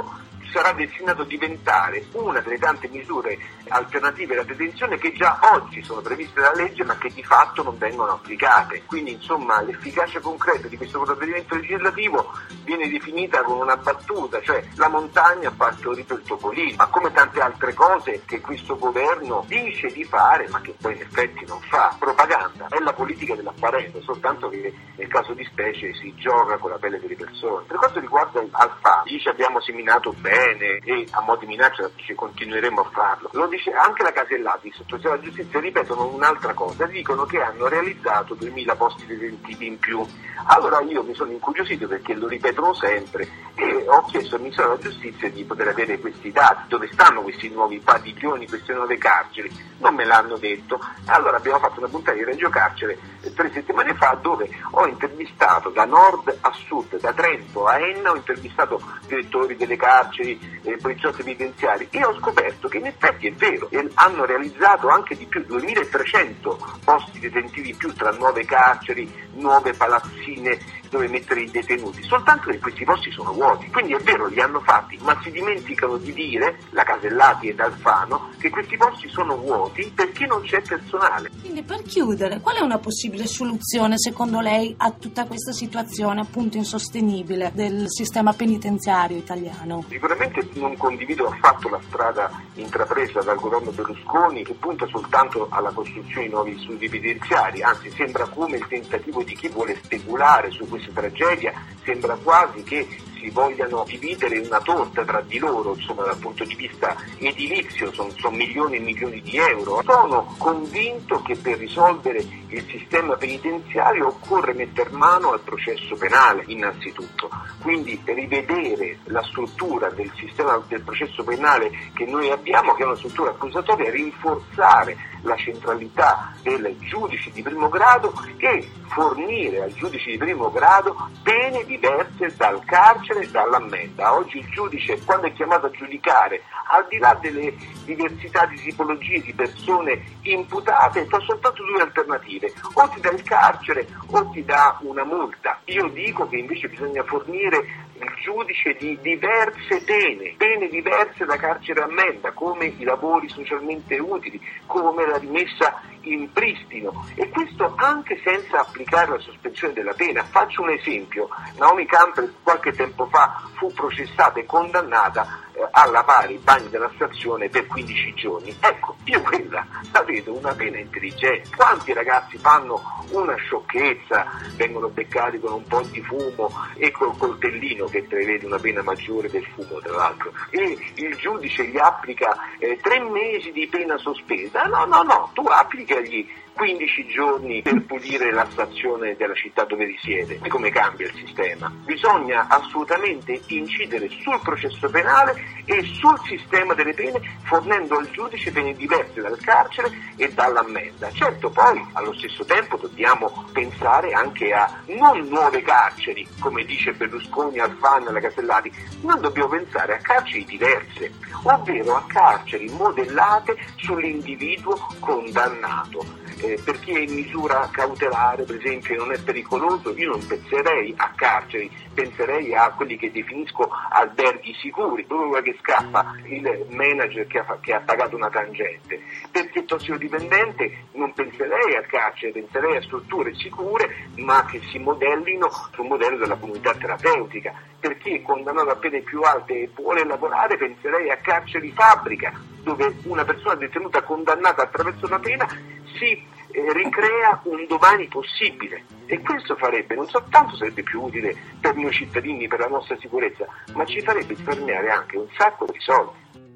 L: sarà destinato a diventare una delle tante misure alternative alla detenzione che già oggi sono previste dalla legge ma che di fatto non vengono applicate. Quindi insomma l'efficacia concreta di questo provvedimento legislativo viene definita con una battuta, cioè la montagna ha partorito il topolino, ma come tante altre cose che questo governo dice di fare ma che poi in effetti non fa. Propaganda è la politica dell'apparenza, soltanto che nel caso di specie si gioca con la pelle delle persone. Per quanto riguarda Alfano, dice abbiamo seminato bene e a mo' di minaccia dice continueremo a farlo. Lo dice anche la Casellati, sottosegretario della giustizia, ripetono un'altra cosa, dicono che hanno realizzato duemila posti detentivi in più. Allora io mi sono incuriosito perché lo ripetono sempre e ho chiesto al Ministero della Giustizia di poter avere questi dati, dove stanno questi nuovi padiglioni, queste nuove carceri, non me l'hanno detto. Allora abbiamo fatto una puntata di Reggio Carcere eh, tre settimane fa dove ho intervistato da nord a sud, da Trento a Enna, ho intervistato direttori delle carceri, eh, poliziotti penitenziari e ho scoperto che in effetti è vero, e hanno realizzato anche di più, duemilatrecento posti detentivi più tra nuove carceri, nuove palazzine dove mettere i detenuti, soltanto che questi posti sono vuoti, quindi è vero li hanno fatti, ma si dimenticano di dire, la Casellati ed Alfano, che questi posti sono vuoti perché non c'è personale.
K: Quindi per chiudere, qual è una possibile soluzione secondo lei a tutta questa situazione appunto insostenibile del sistema penitenziario italiano?
L: Sicuramente non condivido affatto la strada intrapresa dal governo Berlusconi che punta soltanto alla costruzione di nuovi istituti penitenziari, anzi sembra come il tentativo di chi vuole speculare su questa tragedia, sembra quasi che si vogliano dividere una torta tra di loro, insomma dal punto di vista edilizio sono, sono milioni e milioni di euro. Sono convinto che per risolvere il sistema penitenziario occorre mettere mano al processo penale innanzitutto, quindi rivedere la struttura del sistema del processo penale che noi abbiamo, che è una struttura accusatoria, rinforzare la centralità del giudice di primo grado e fornire al giudice di primo grado pene diverse dal carcere e dall'ammenda. Oggi il giudice, quando è chiamato a giudicare, al di là delle diversità di tipologie di persone imputate, fa soltanto due alternative: o ti dà il carcere o ti dà una multa. Io dico che invece bisogna fornire il giudice di diverse pene, pene diverse da carcere e ammenda, come i lavori socialmente utili, come la rimessa in pristino, e questo anche senza applicare la sospensione della pena. Faccio un esempio: Naomi Campbell qualche tempo fa fu processata e condannata eh, alla pari bagni della stazione per quindici giorni. Ecco, io quella la vedo una pena intelligente. Quanti ragazzi fanno una sciocchezza, vengono beccati con un po' di fumo e col coltellino che prevede una pena maggiore del fumo tra l'altro, e il giudice gli applica eh, tre mesi di pena sospesa? No, no, no, tu applicagli quindici giorni per pulire la stazione della città dove risiede. E come cambia il sistema? Bisogna assolutamente incidere sul processo penale e sul sistema delle pene, fornendo al giudice pene diverse dal carcere e dall'ammenda. Certo, poi allo stesso tempo dobbiamo pensare anche a non nuove carceri, come dice Berlusconi, Alfano e la Casellati, non dobbiamo pensare a carceri diverse, ovvero a carceri modellate sull'individuo condannato. Eh, per chi è in misura cautelare, per esempio, non è pericoloso, io non penserei a carceri, penserei a quelli che definisco alberghi sicuri, dove che scappa il manager che ha, che ha pagato una tangente. Per chi è tossicodipendente non penserei a carcere, penserei a strutture sicure ma che si modellino sul modello della comunità terapeutica. Per chi è condannato a pene più alte e vuole lavorare, penserei a carceri fabbrica, dove una persona detenuta condannata attraverso la pena si eh, ricrea un domani possibile, e questo farebbe, non soltanto sarebbe più utile per noi cittadini, per la nostra sicurezza, ma ci farebbe risparmiare anche un sacco di soldi.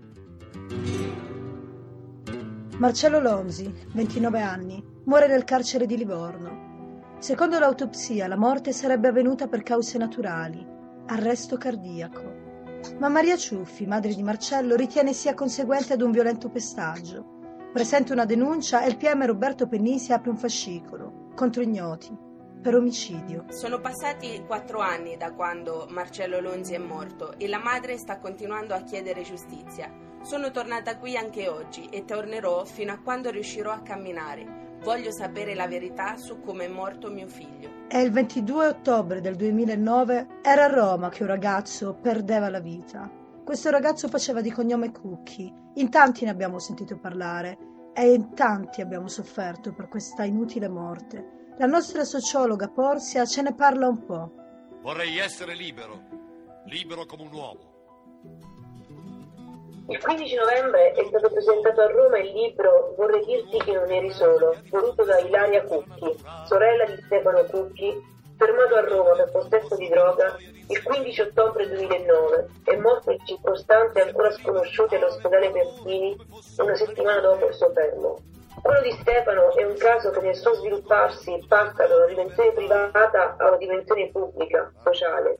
C: Marcello Lonzi, ventinove anni, muore nel carcere di Livorno. Secondo l'autopsia la morte sarebbe avvenuta per cause naturali, arresto cardiaco. Ma Maria Ciuffi, madre di Marcello, ritiene sia conseguente ad un violento pestaggio. Presenta una denuncia e il P M Roberto Pennisi apre un fascicolo contro ignoti per omicidio.
D: Sono passati quattro anni da quando Marcello Lonzi è morto e la madre sta continuando a chiedere giustizia. Sono tornata qui anche oggi e tornerò fino a quando riuscirò a camminare. Voglio sapere la verità su come è morto mio figlio.
C: È il ventidue ottobre del duemilanove, era a Roma che un ragazzo perdeva la vita. Questo ragazzo faceva di cognome Cucchi. In tanti ne abbiamo sentito parlare e in tanti abbiamo sofferto per questa inutile morte. La nostra sociologa Porzia ce ne parla un po'.
M: Vorrei essere libero, libero come un uomo.
N: Il quindici novembre è stato presentato a Roma il libro Vorrei dirti che non eri solo, voluto da Ilaria Cucchi, sorella di Stefano Cucchi, fermato a Roma per possesso di droga il quindici ottobre duemilanove e morto in circostanze ancora sconosciute all'ospedale Pertini una settimana dopo il suo fermo. Quello di Stefano è un caso che nel suo svilupparsi passa da una dimensione privata a una dimensione pubblica, sociale.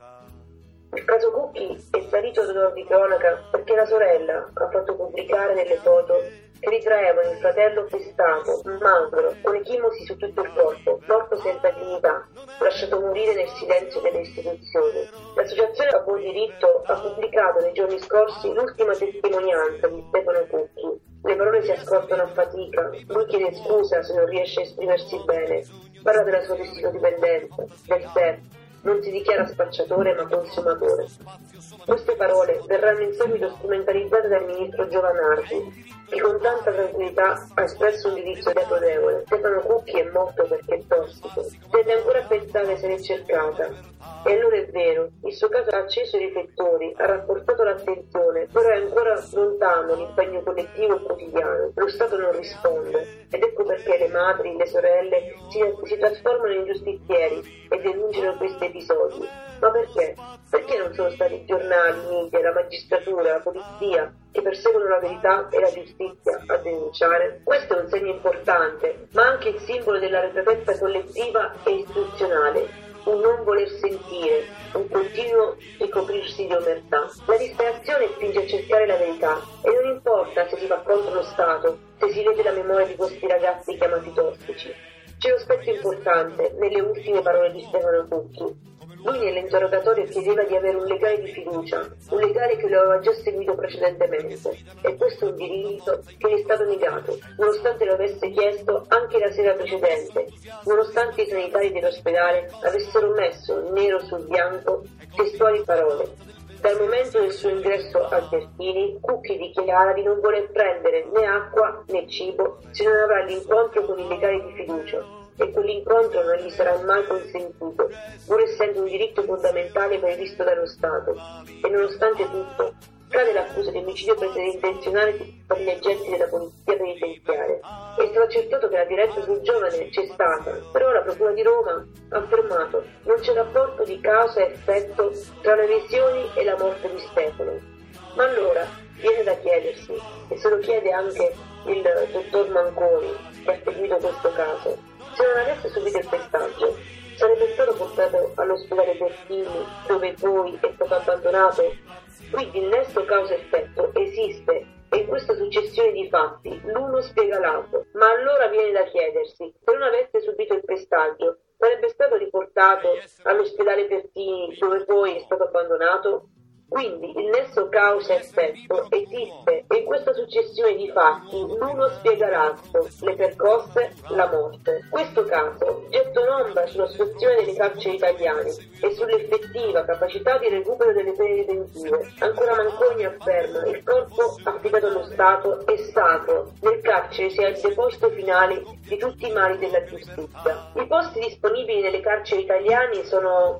N: Il caso Cucchi è salito ad onor di cronaca perché la sorella ha fatto pubblicare delle foto che ritraevano il fratello pestato, magro, con echimosi su tutto il corpo, morto senza dignità, lasciato morire nel silenzio delle istituzioni. L'associazione A Buon Diritto ha pubblicato nei giorni scorsi l'ultima testimonianza di Stefano Cucchi. Le parole si ascoltano a fatica, lui chiede scusa se non riesce a esprimersi bene, parla della sua tossicodipendenza, del sé. Non si dichiara spacciatore ma consumatore. Queste parole verranno in seguito strumentalizzate dal ministro Giovanardi, che con tanta tranquillità ha espresso un giudizio ragionevole. Stefano Cucchi è morto perché è tossico. Tende ancora a pensare se l'è cercata. E allora è vero, il suo caso ha acceso i riflettori, ha rafforzato l'attenzione, però è ancora lontano l'impegno collettivo e quotidiano. Lo Stato non risponde. Ed ecco perché le madri, le sorelle si, si trasformano in giustizieri e denunciano questi episodi. Ma perché? Perché non sono stati i giornali, i media, la magistratura, la polizia che perseguono la verità e la giustizia a denunciare? Questo è un segno importante, ma anche il simbolo della arretratezza collettiva e istituzionale. Un non voler sentire, un continuo ricoprirsi di omertà. La disperazione spinge a cercare la verità e non importa se si va contro lo Stato, se si vede la memoria di questi ragazzi chiamati tossici. C'è un aspetto importante nelle ultime parole di Stefano Cucchi. Lui nell'interrogatorio chiedeva di avere un legale di fiducia, un legale che lo aveva già seguito precedentemente, e questo è un diritto che gli è stato negato, nonostante lo avesse chiesto anche la sera precedente, nonostante i sanitari dell'ospedale avessero messo nero su bianco testuali parole. Dal momento del suo ingresso al Pertini, Cucchi dichiara di non voler prendere né acqua né cibo se non avrà l'incontro con il legale di fiducia. E quell'incontro non gli sarà mai consentito, pur essendo un diritto fondamentale previsto dallo Stato. E nonostante tutto, cade l'accusa di omicidio preterintenzionale per gli agenti della polizia penitenziaria. È stato accertato che la diretta sul giovane c'è stata, però la Procura di Roma ha affermato non c'è rapporto di causa e effetto tra le lesioni e la morte di Stefano. Ma allora viene da chiedersi, e se lo chiede anche il dottor Manconi, che ha seguito questo caso, se non avesse subito il pestaggio, sarebbe stato portato all'ospedale Pertini, dove poi è stato abbandonato? Quindi il nesso causa-effetto esiste e in questa successione di fatti l'uno spiega l'altro. Ma allora viene da chiedersi, se non avesse subito il pestaggio, sarebbe stato riportato all'ospedale Pertini, dove poi è stato abbandonato? Quindi il nesso causa-effetto esiste e in questa successione di fatti l'uno spiega l'altro, le percosse, la morte. Questo caso getta un'ombra sulla situazione delle carceri italiane e sull'effettiva capacità di recupero delle pene detentive. Ancora Manconi afferma il corpo affidato allo Stato è sacro, nel carcere sia il deposito finale di tutti i mali della giustizia. I posti disponibili nelle carceri italiane sono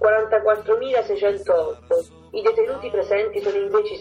N: quarantaquattromilaseicentotto. I detenuti presenti sono invece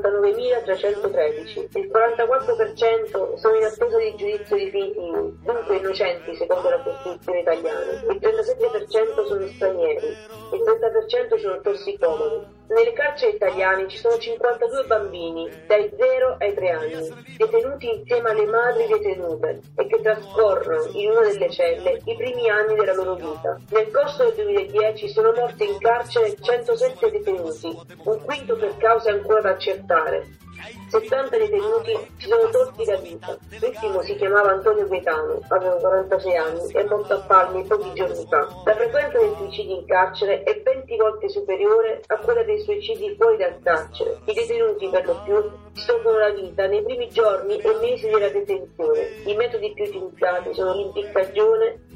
N: sessantanovemilatrecentotredici. Il quarantaquattro per cento sono in attesa di giudizio definitivo, dunque innocenti secondo la Costituzione italiana. Il trentasette per cento sono stranieri. Il trenta per cento sono tossicomani. Nelle carceri italiane ci sono cinquantadue bambini, dai zero ai tre anni, detenuti insieme alle madri detenute e che trascorrono in una delle celle i primi anni della loro vita. Nel corso del duemiladieci sono morti in carcere centosette detenuti, un quinto per cause ancora da accertare. settanta detenuti si sono tolti la vita. L'ultimo si chiamava Antonio Gaetano, aveva quarantasei anni e è morto a Palmi pochi giorni fa. La frequenza dei suicidi in carcere è venti volte superiore a quella dei suicidi fuori dal carcere. I detenuti, per lo più, si tolgono la vita nei primi giorni e mesi della detenzione. I metodi più utilizzati sono l'impiccagione,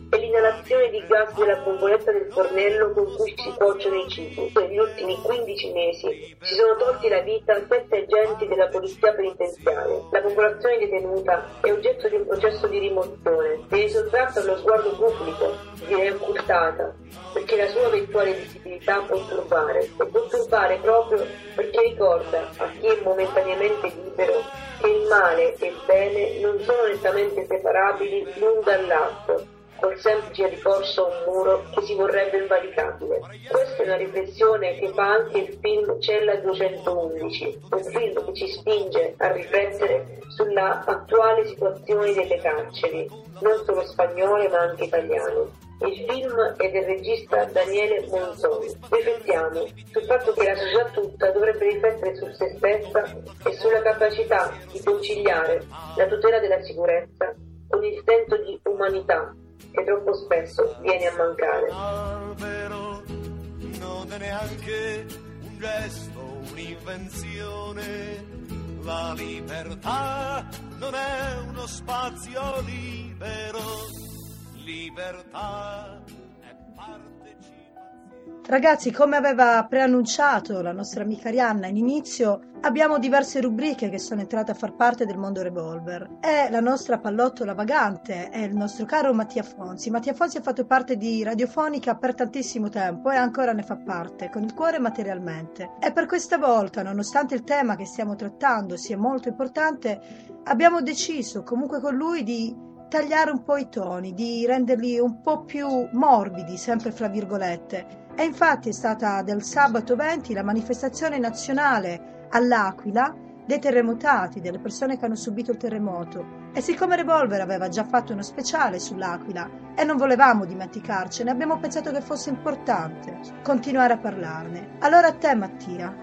N: e l'inalazione di gas della bomboletta del fornello con cui si cuociono i cibi. Negli ultimi quindici mesi si sono tolti la vita sette agenti della polizia penitenziaria. La popolazione detenuta è oggetto di un processo di rimozione, viene sottratta allo sguardo pubblico, viene occultata, perché la sua eventuale visibilità può turbare, e può turbare proprio perché ricorda a chi è momentaneamente libero che il male e il bene non sono nettamente separabili l'un dall'altro, col semplice ricorso a un muro che si vorrebbe invalicabile. Questa è una riflessione che fa anche il film Cella duecentoundici, un film che ci spinge a riflettere sulla attuale situazione delle carceri, non solo spagnole ma anche italiane. Il film è del regista Daniele Monzoni. Riflettiamo sul fatto che la società tutta dovrebbe riflettere su se stessa e sulla capacità di conciliare la tutela della sicurezza con il senso di umanità che troppo spesso viene a mancare.
O: Albero non è neanche un gesto, un'invenzione. La libertà non è uno spazio libero. Libertà è partecipazione.
C: Ragazzi, come aveva preannunciato la nostra amica Arianna in inizio, abbiamo diverse rubriche che sono entrate a far parte del mondo Revolver. È la nostra pallottola vagante, è il nostro caro Mattia Fonzi. Mattia Fonzi ha fatto parte di Radiofonica per tantissimo tempo e ancora ne fa parte, con il cuore materialmente. E per questa volta, nonostante il tema che stiamo trattando sia molto importante, abbiamo deciso comunque con lui di tagliare un po' i toni, di renderli un po' più morbidi, sempre fra virgolette. E infatti è stata del sabato venti la manifestazione nazionale all'Aquila dei terremotati, delle persone che hanno subito il terremoto. E siccome Revolver aveva già fatto uno speciale sull'Aquila e non volevamo dimenticarcene, abbiamo pensato che fosse importante continuare a parlarne. Allora a te, Mattia.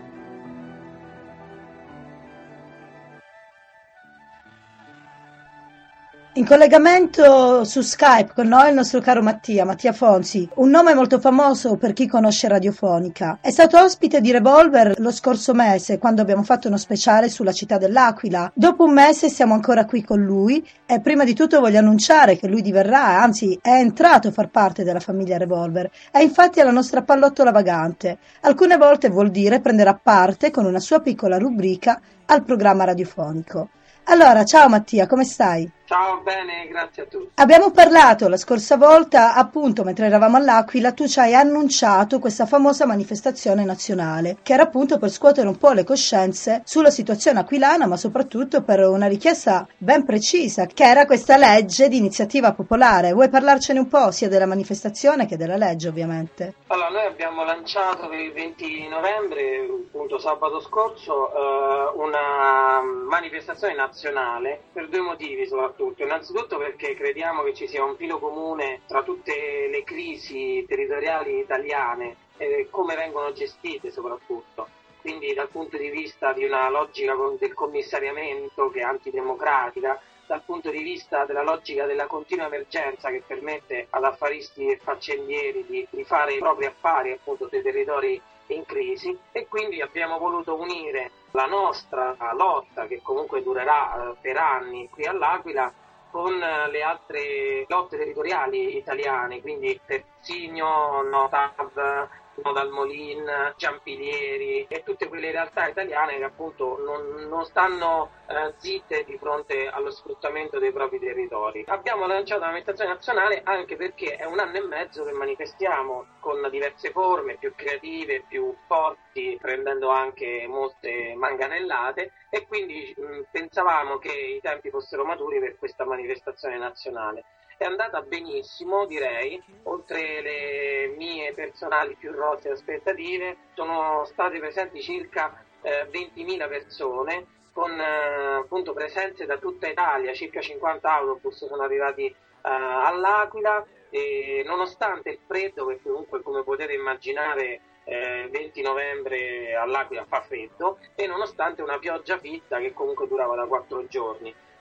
C: In collegamento su Skype con noi il nostro caro Mattia, Mattia Fonzi, un nome molto famoso per chi conosce Radiofonica. È stato ospite di Revolver lo scorso mese quando abbiamo fatto uno speciale sulla città dell'Aquila. Dopo un mese siamo ancora qui con lui e prima di tutto voglio annunciare che lui diverrà, anzi è entrato a far parte della famiglia Revolver e infatti è la nostra pallottola vagante. Alcune volte vuol dire prenderà parte con una sua piccola rubrica al programma radiofonico. Allora, ciao Mattia, come stai?
P: Ciao, bene, grazie a tutti.
C: Abbiamo parlato la scorsa volta, appunto, mentre eravamo all'Aquila, tu ci hai annunciato questa famosa manifestazione nazionale, che era appunto per scuotere un po' le coscienze sulla situazione aquilana, ma soprattutto per una richiesta ben precisa, che era questa legge di iniziativa popolare. Vuoi parlarcene un po', sia della manifestazione che della legge, ovviamente?
P: Allora, noi abbiamo lanciato per il venti novembre, appunto sabato scorso, eh, una manifestazione nazionale per due motivi soprattutto. Innanzitutto perché crediamo che ci sia un filo comune tra tutte le crisi territoriali italiane e come vengono gestite soprattutto. Quindi dal punto di vista di una logica del commissariamento che è antidemocratica, dal punto di vista della logica della continua emergenza che permette ad affaristi e faccendieri di, di fare i propri affari appunto dei territori in crisi, e quindi abbiamo voluto unire la nostra lotta, che comunque durerà eh, per anni qui all'Aquila, con eh, le altre lotte territoriali italiane, quindi Terzigno, Notav, Nodal Molin, Giampilieri e tutte quelle realtà italiane che appunto non, non stanno eh, zitte di fronte allo sfruttamento dei propri territori. Abbiamo lanciato la manifestazione nazionale anche perché è un anno e mezzo che manifestiamo con diverse forme, più creative, più forti, prendendo anche molte manganellate, e quindi mh, pensavamo che i tempi fossero maturi per questa manifestazione nazionale. È andata benissimo, direi, oltre le mie personali più rosee aspettative sono state presenti circa eh, ventimila persone con eh, appunto presenze da tutta Italia, circa cinquanta autobus sono arrivati eh, all'Aquila, e nonostante il freddo, che comunque come potete immaginare eh, venti novembre all'Aquila fa freddo, e nonostante una pioggia fitta che comunque durava da quattro giorni.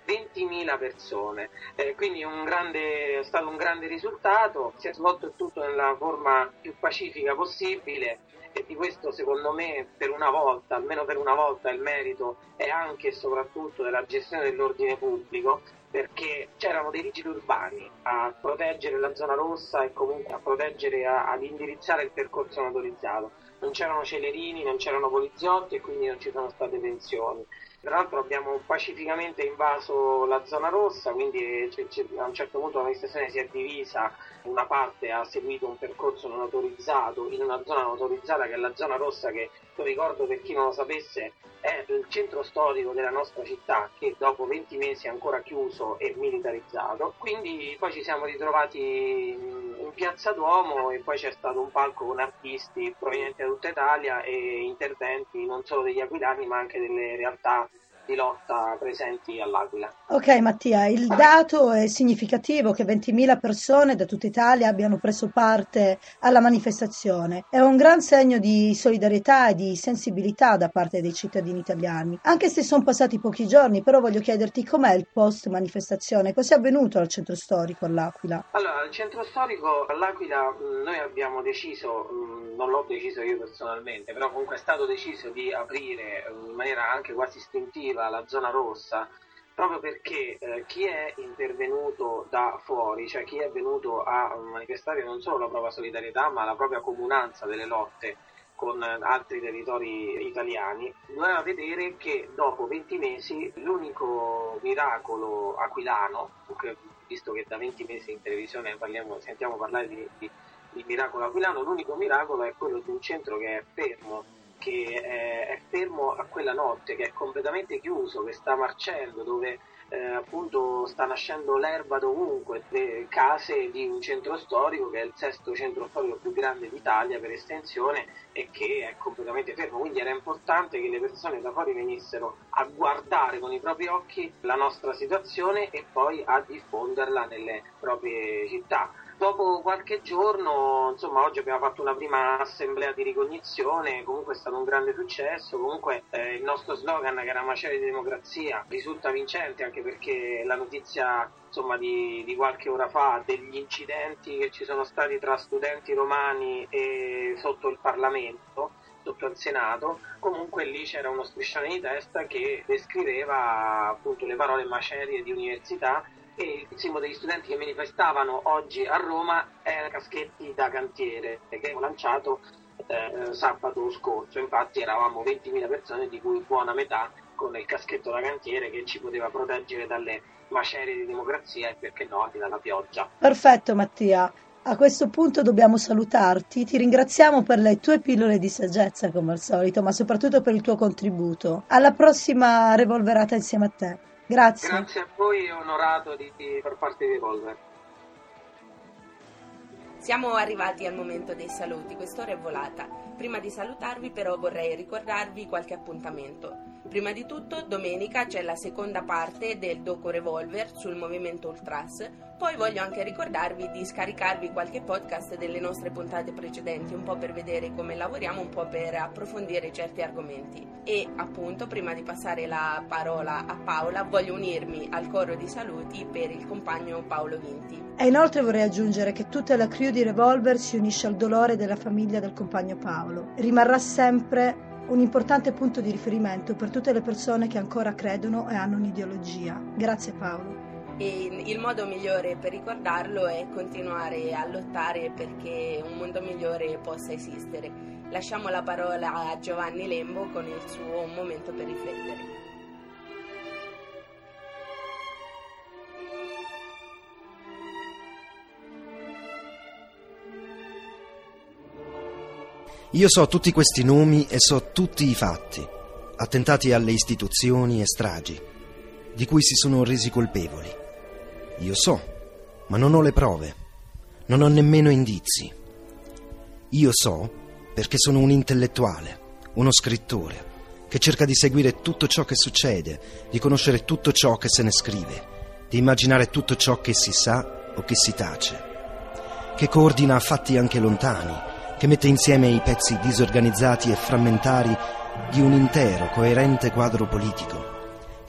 P: ventimila persone, eh, quindi un grande, è stato un grande risultato, si è svolto tutto nella forma più pacifica possibile e di questo secondo me per una volta, almeno per una volta, il merito è anche e soprattutto della gestione dell'ordine pubblico, perché c'erano dei vigili urbani a proteggere la zona rossa e comunque a proteggere, a, ad indirizzare il percorso motorizzato. Non c'erano celerini, non c'erano poliziotti e quindi non ci sono state tensioni. Tra l'altro abbiamo pacificamente invaso la zona rossa, quindi a un certo punto l'amministrazione si è divisa, una parte ha seguito un percorso non autorizzato in una zona non autorizzata che è la zona rossa, che lo ricordo per chi non lo sapesse è il centro storico della nostra città, che dopo venti mesi è ancora chiuso e militarizzato. Quindi poi ci siamo ritrovati in Piazza Duomo e poi c'è stato un palco con artisti provenienti da tutta Italia e interventi non solo degli aquilani ma anche delle realtà di lotta presenti all'Aquila.
C: Ok Mattia, il dato è significativo che ventimila persone da tutta Italia abbiano preso parte alla manifestazione. È un gran segno di solidarietà e di sensibilità da parte dei cittadini italiani. Anche se sono passati pochi giorni, però voglio chiederti com'è il post manifestazione, cosa è avvenuto al centro storico all'Aquila?
P: Allora, al centro storico all'Aquila noi abbiamo deciso, non l'ho deciso io personalmente, però comunque è stato deciso di aprire in maniera anche quasi istintiva la zona rossa, proprio perché eh, chi è intervenuto da fuori, cioè chi è venuto a manifestare non solo la propria solidarietà ma la propria comunanza delle lotte con altri territori italiani, doveva vedere che dopo venti mesi l'unico miracolo aquilano, visto che da venti mesi in televisione parliamo, sentiamo parlare di, di, di miracolo aquilano, l'unico miracolo è quello di un centro che è fermo, che è fermo a quella notte, che è completamente chiuso, che sta marcendo, dove eh, appunto sta nascendo l'erba dovunque, le case di un centro storico che è il sesto centro storico più grande d'Italia per estensione e che è completamente fermo. Quindi era importante che le persone da fuori venissero a guardare con i propri occhi la nostra situazione e poi a diffonderla nelle proprie città. Dopo qualche giorno, insomma, oggi abbiamo fatto una prima assemblea di ricognizione, comunque è stato un grande successo, comunque eh, il nostro slogan, che era Macerie di democrazia, risulta vincente, anche perché la notizia insomma di, di qualche ora fa degli incidenti che ci sono stati tra studenti romani e sotto il Parlamento, sotto il Senato, comunque lì c'era uno striscione di testa che descriveva appunto le parole macerie di università, e il simbolo degli studenti che manifestavano oggi a Roma era Caschetti da cantiere, che abbiamo lanciato eh, sabato scorso. Infatti eravamo ventimila persone, di cui buona metà con il caschetto da cantiere che ci poteva proteggere dalle macerie di democrazia e perché no anche dalla pioggia.
C: Perfetto Mattia, a questo punto dobbiamo salutarti, ti ringraziamo per le tue pillole di saggezza come al solito, ma soprattutto per il tuo contributo. Alla prossima Revolverata insieme a te. Grazie.
P: Grazie a voi, onorato di, di far parte di Revolver.
D: Siamo arrivati al momento dei saluti, quest'ora è volata. Prima di salutarvi però vorrei ricordarvi qualche appuntamento. Prima di tutto domenica c'è la seconda parte del docu Revolver sul movimento Ultras, poi voglio anche ricordarvi di scaricarvi qualche podcast delle nostre puntate precedenti, un po' per vedere come lavoriamo, un po' per approfondire certi argomenti. E appunto prima di passare la parola a Paola voglio unirmi al coro di saluti per il compagno Paolo Vinti.
C: E inoltre vorrei aggiungere che tutta la crew di Revolver si unisce al dolore della famiglia del compagno Paolo. Rimarrà sempre un importante punto di riferimento per tutte le persone che ancora credono e hanno un'ideologia. Grazie Paolo.
D: E il modo migliore per ricordarlo è continuare a lottare perché un mondo migliore possa esistere. Lasciamo la parola a Giovanni Lembo con il suo momento per riflettere.
B: Io so tutti questi nomi e so tutti i fatti, attentati alle istituzioni e stragi, di cui si sono resi colpevoli. Io so, ma non ho le prove, non ho nemmeno indizi. Io so perché sono un intellettuale, uno scrittore, che cerca di seguire tutto ciò che succede, di conoscere tutto ciò che se ne scrive, di immaginare tutto ciò che si sa o che si tace, che coordina fatti anche lontani, che mette insieme i pezzi disorganizzati e frammentari di un intero, coerente quadro politico, che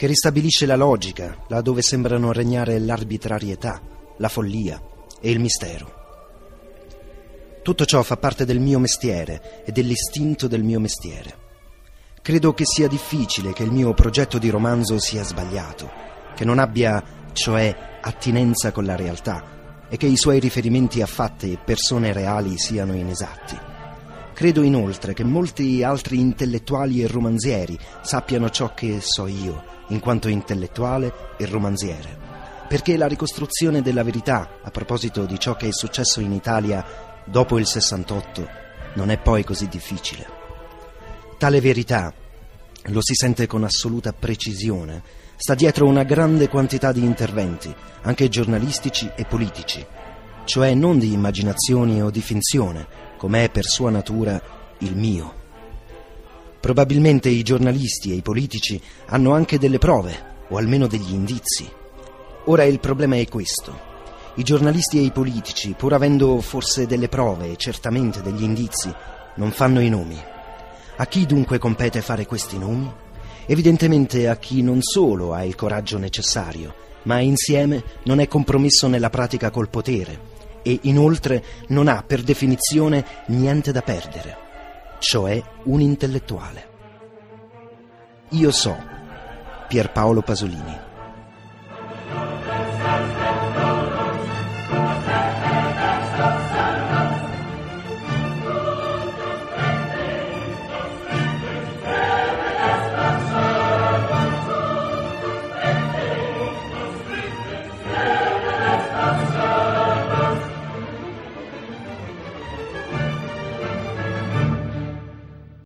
B: che ristabilisce la logica là dove sembrano regnare l'arbitrarietà, la follia e il mistero. Tutto ciò fa parte del mio mestiere e dell'istinto del mio mestiere. Credo che sia difficile che il mio progetto di romanzo sia sbagliato, che non abbia, cioè, attinenza con la realtà e che i suoi riferimenti a fatti e persone reali siano inesatti. Credo inoltre che molti altri intellettuali e romanzieri sappiano ciò che so io, in quanto intellettuale e romanziere, perché la ricostruzione della verità a proposito di ciò che è successo in Italia dopo il sessantotto non è poi così difficile. Tale verità, lo si sente con assoluta precisione, sta dietro una grande quantità di interventi, anche giornalistici e politici, cioè non di immaginazione o di finzione, come è per sua natura il mio. Probabilmente i giornalisti e i politici hanno anche delle prove, o almeno degli indizi. Ora il problema è questo. I giornalisti e i politici, pur avendo forse delle prove e certamente degli indizi, non fanno i nomi. A chi dunque compete fare questi nomi? Evidentemente a chi non solo ha il coraggio necessario, ma insieme non è compromesso nella pratica col potere e inoltre non ha per definizione niente da perdere, cioè un intellettuale. Io so, Pierpaolo Pasolini.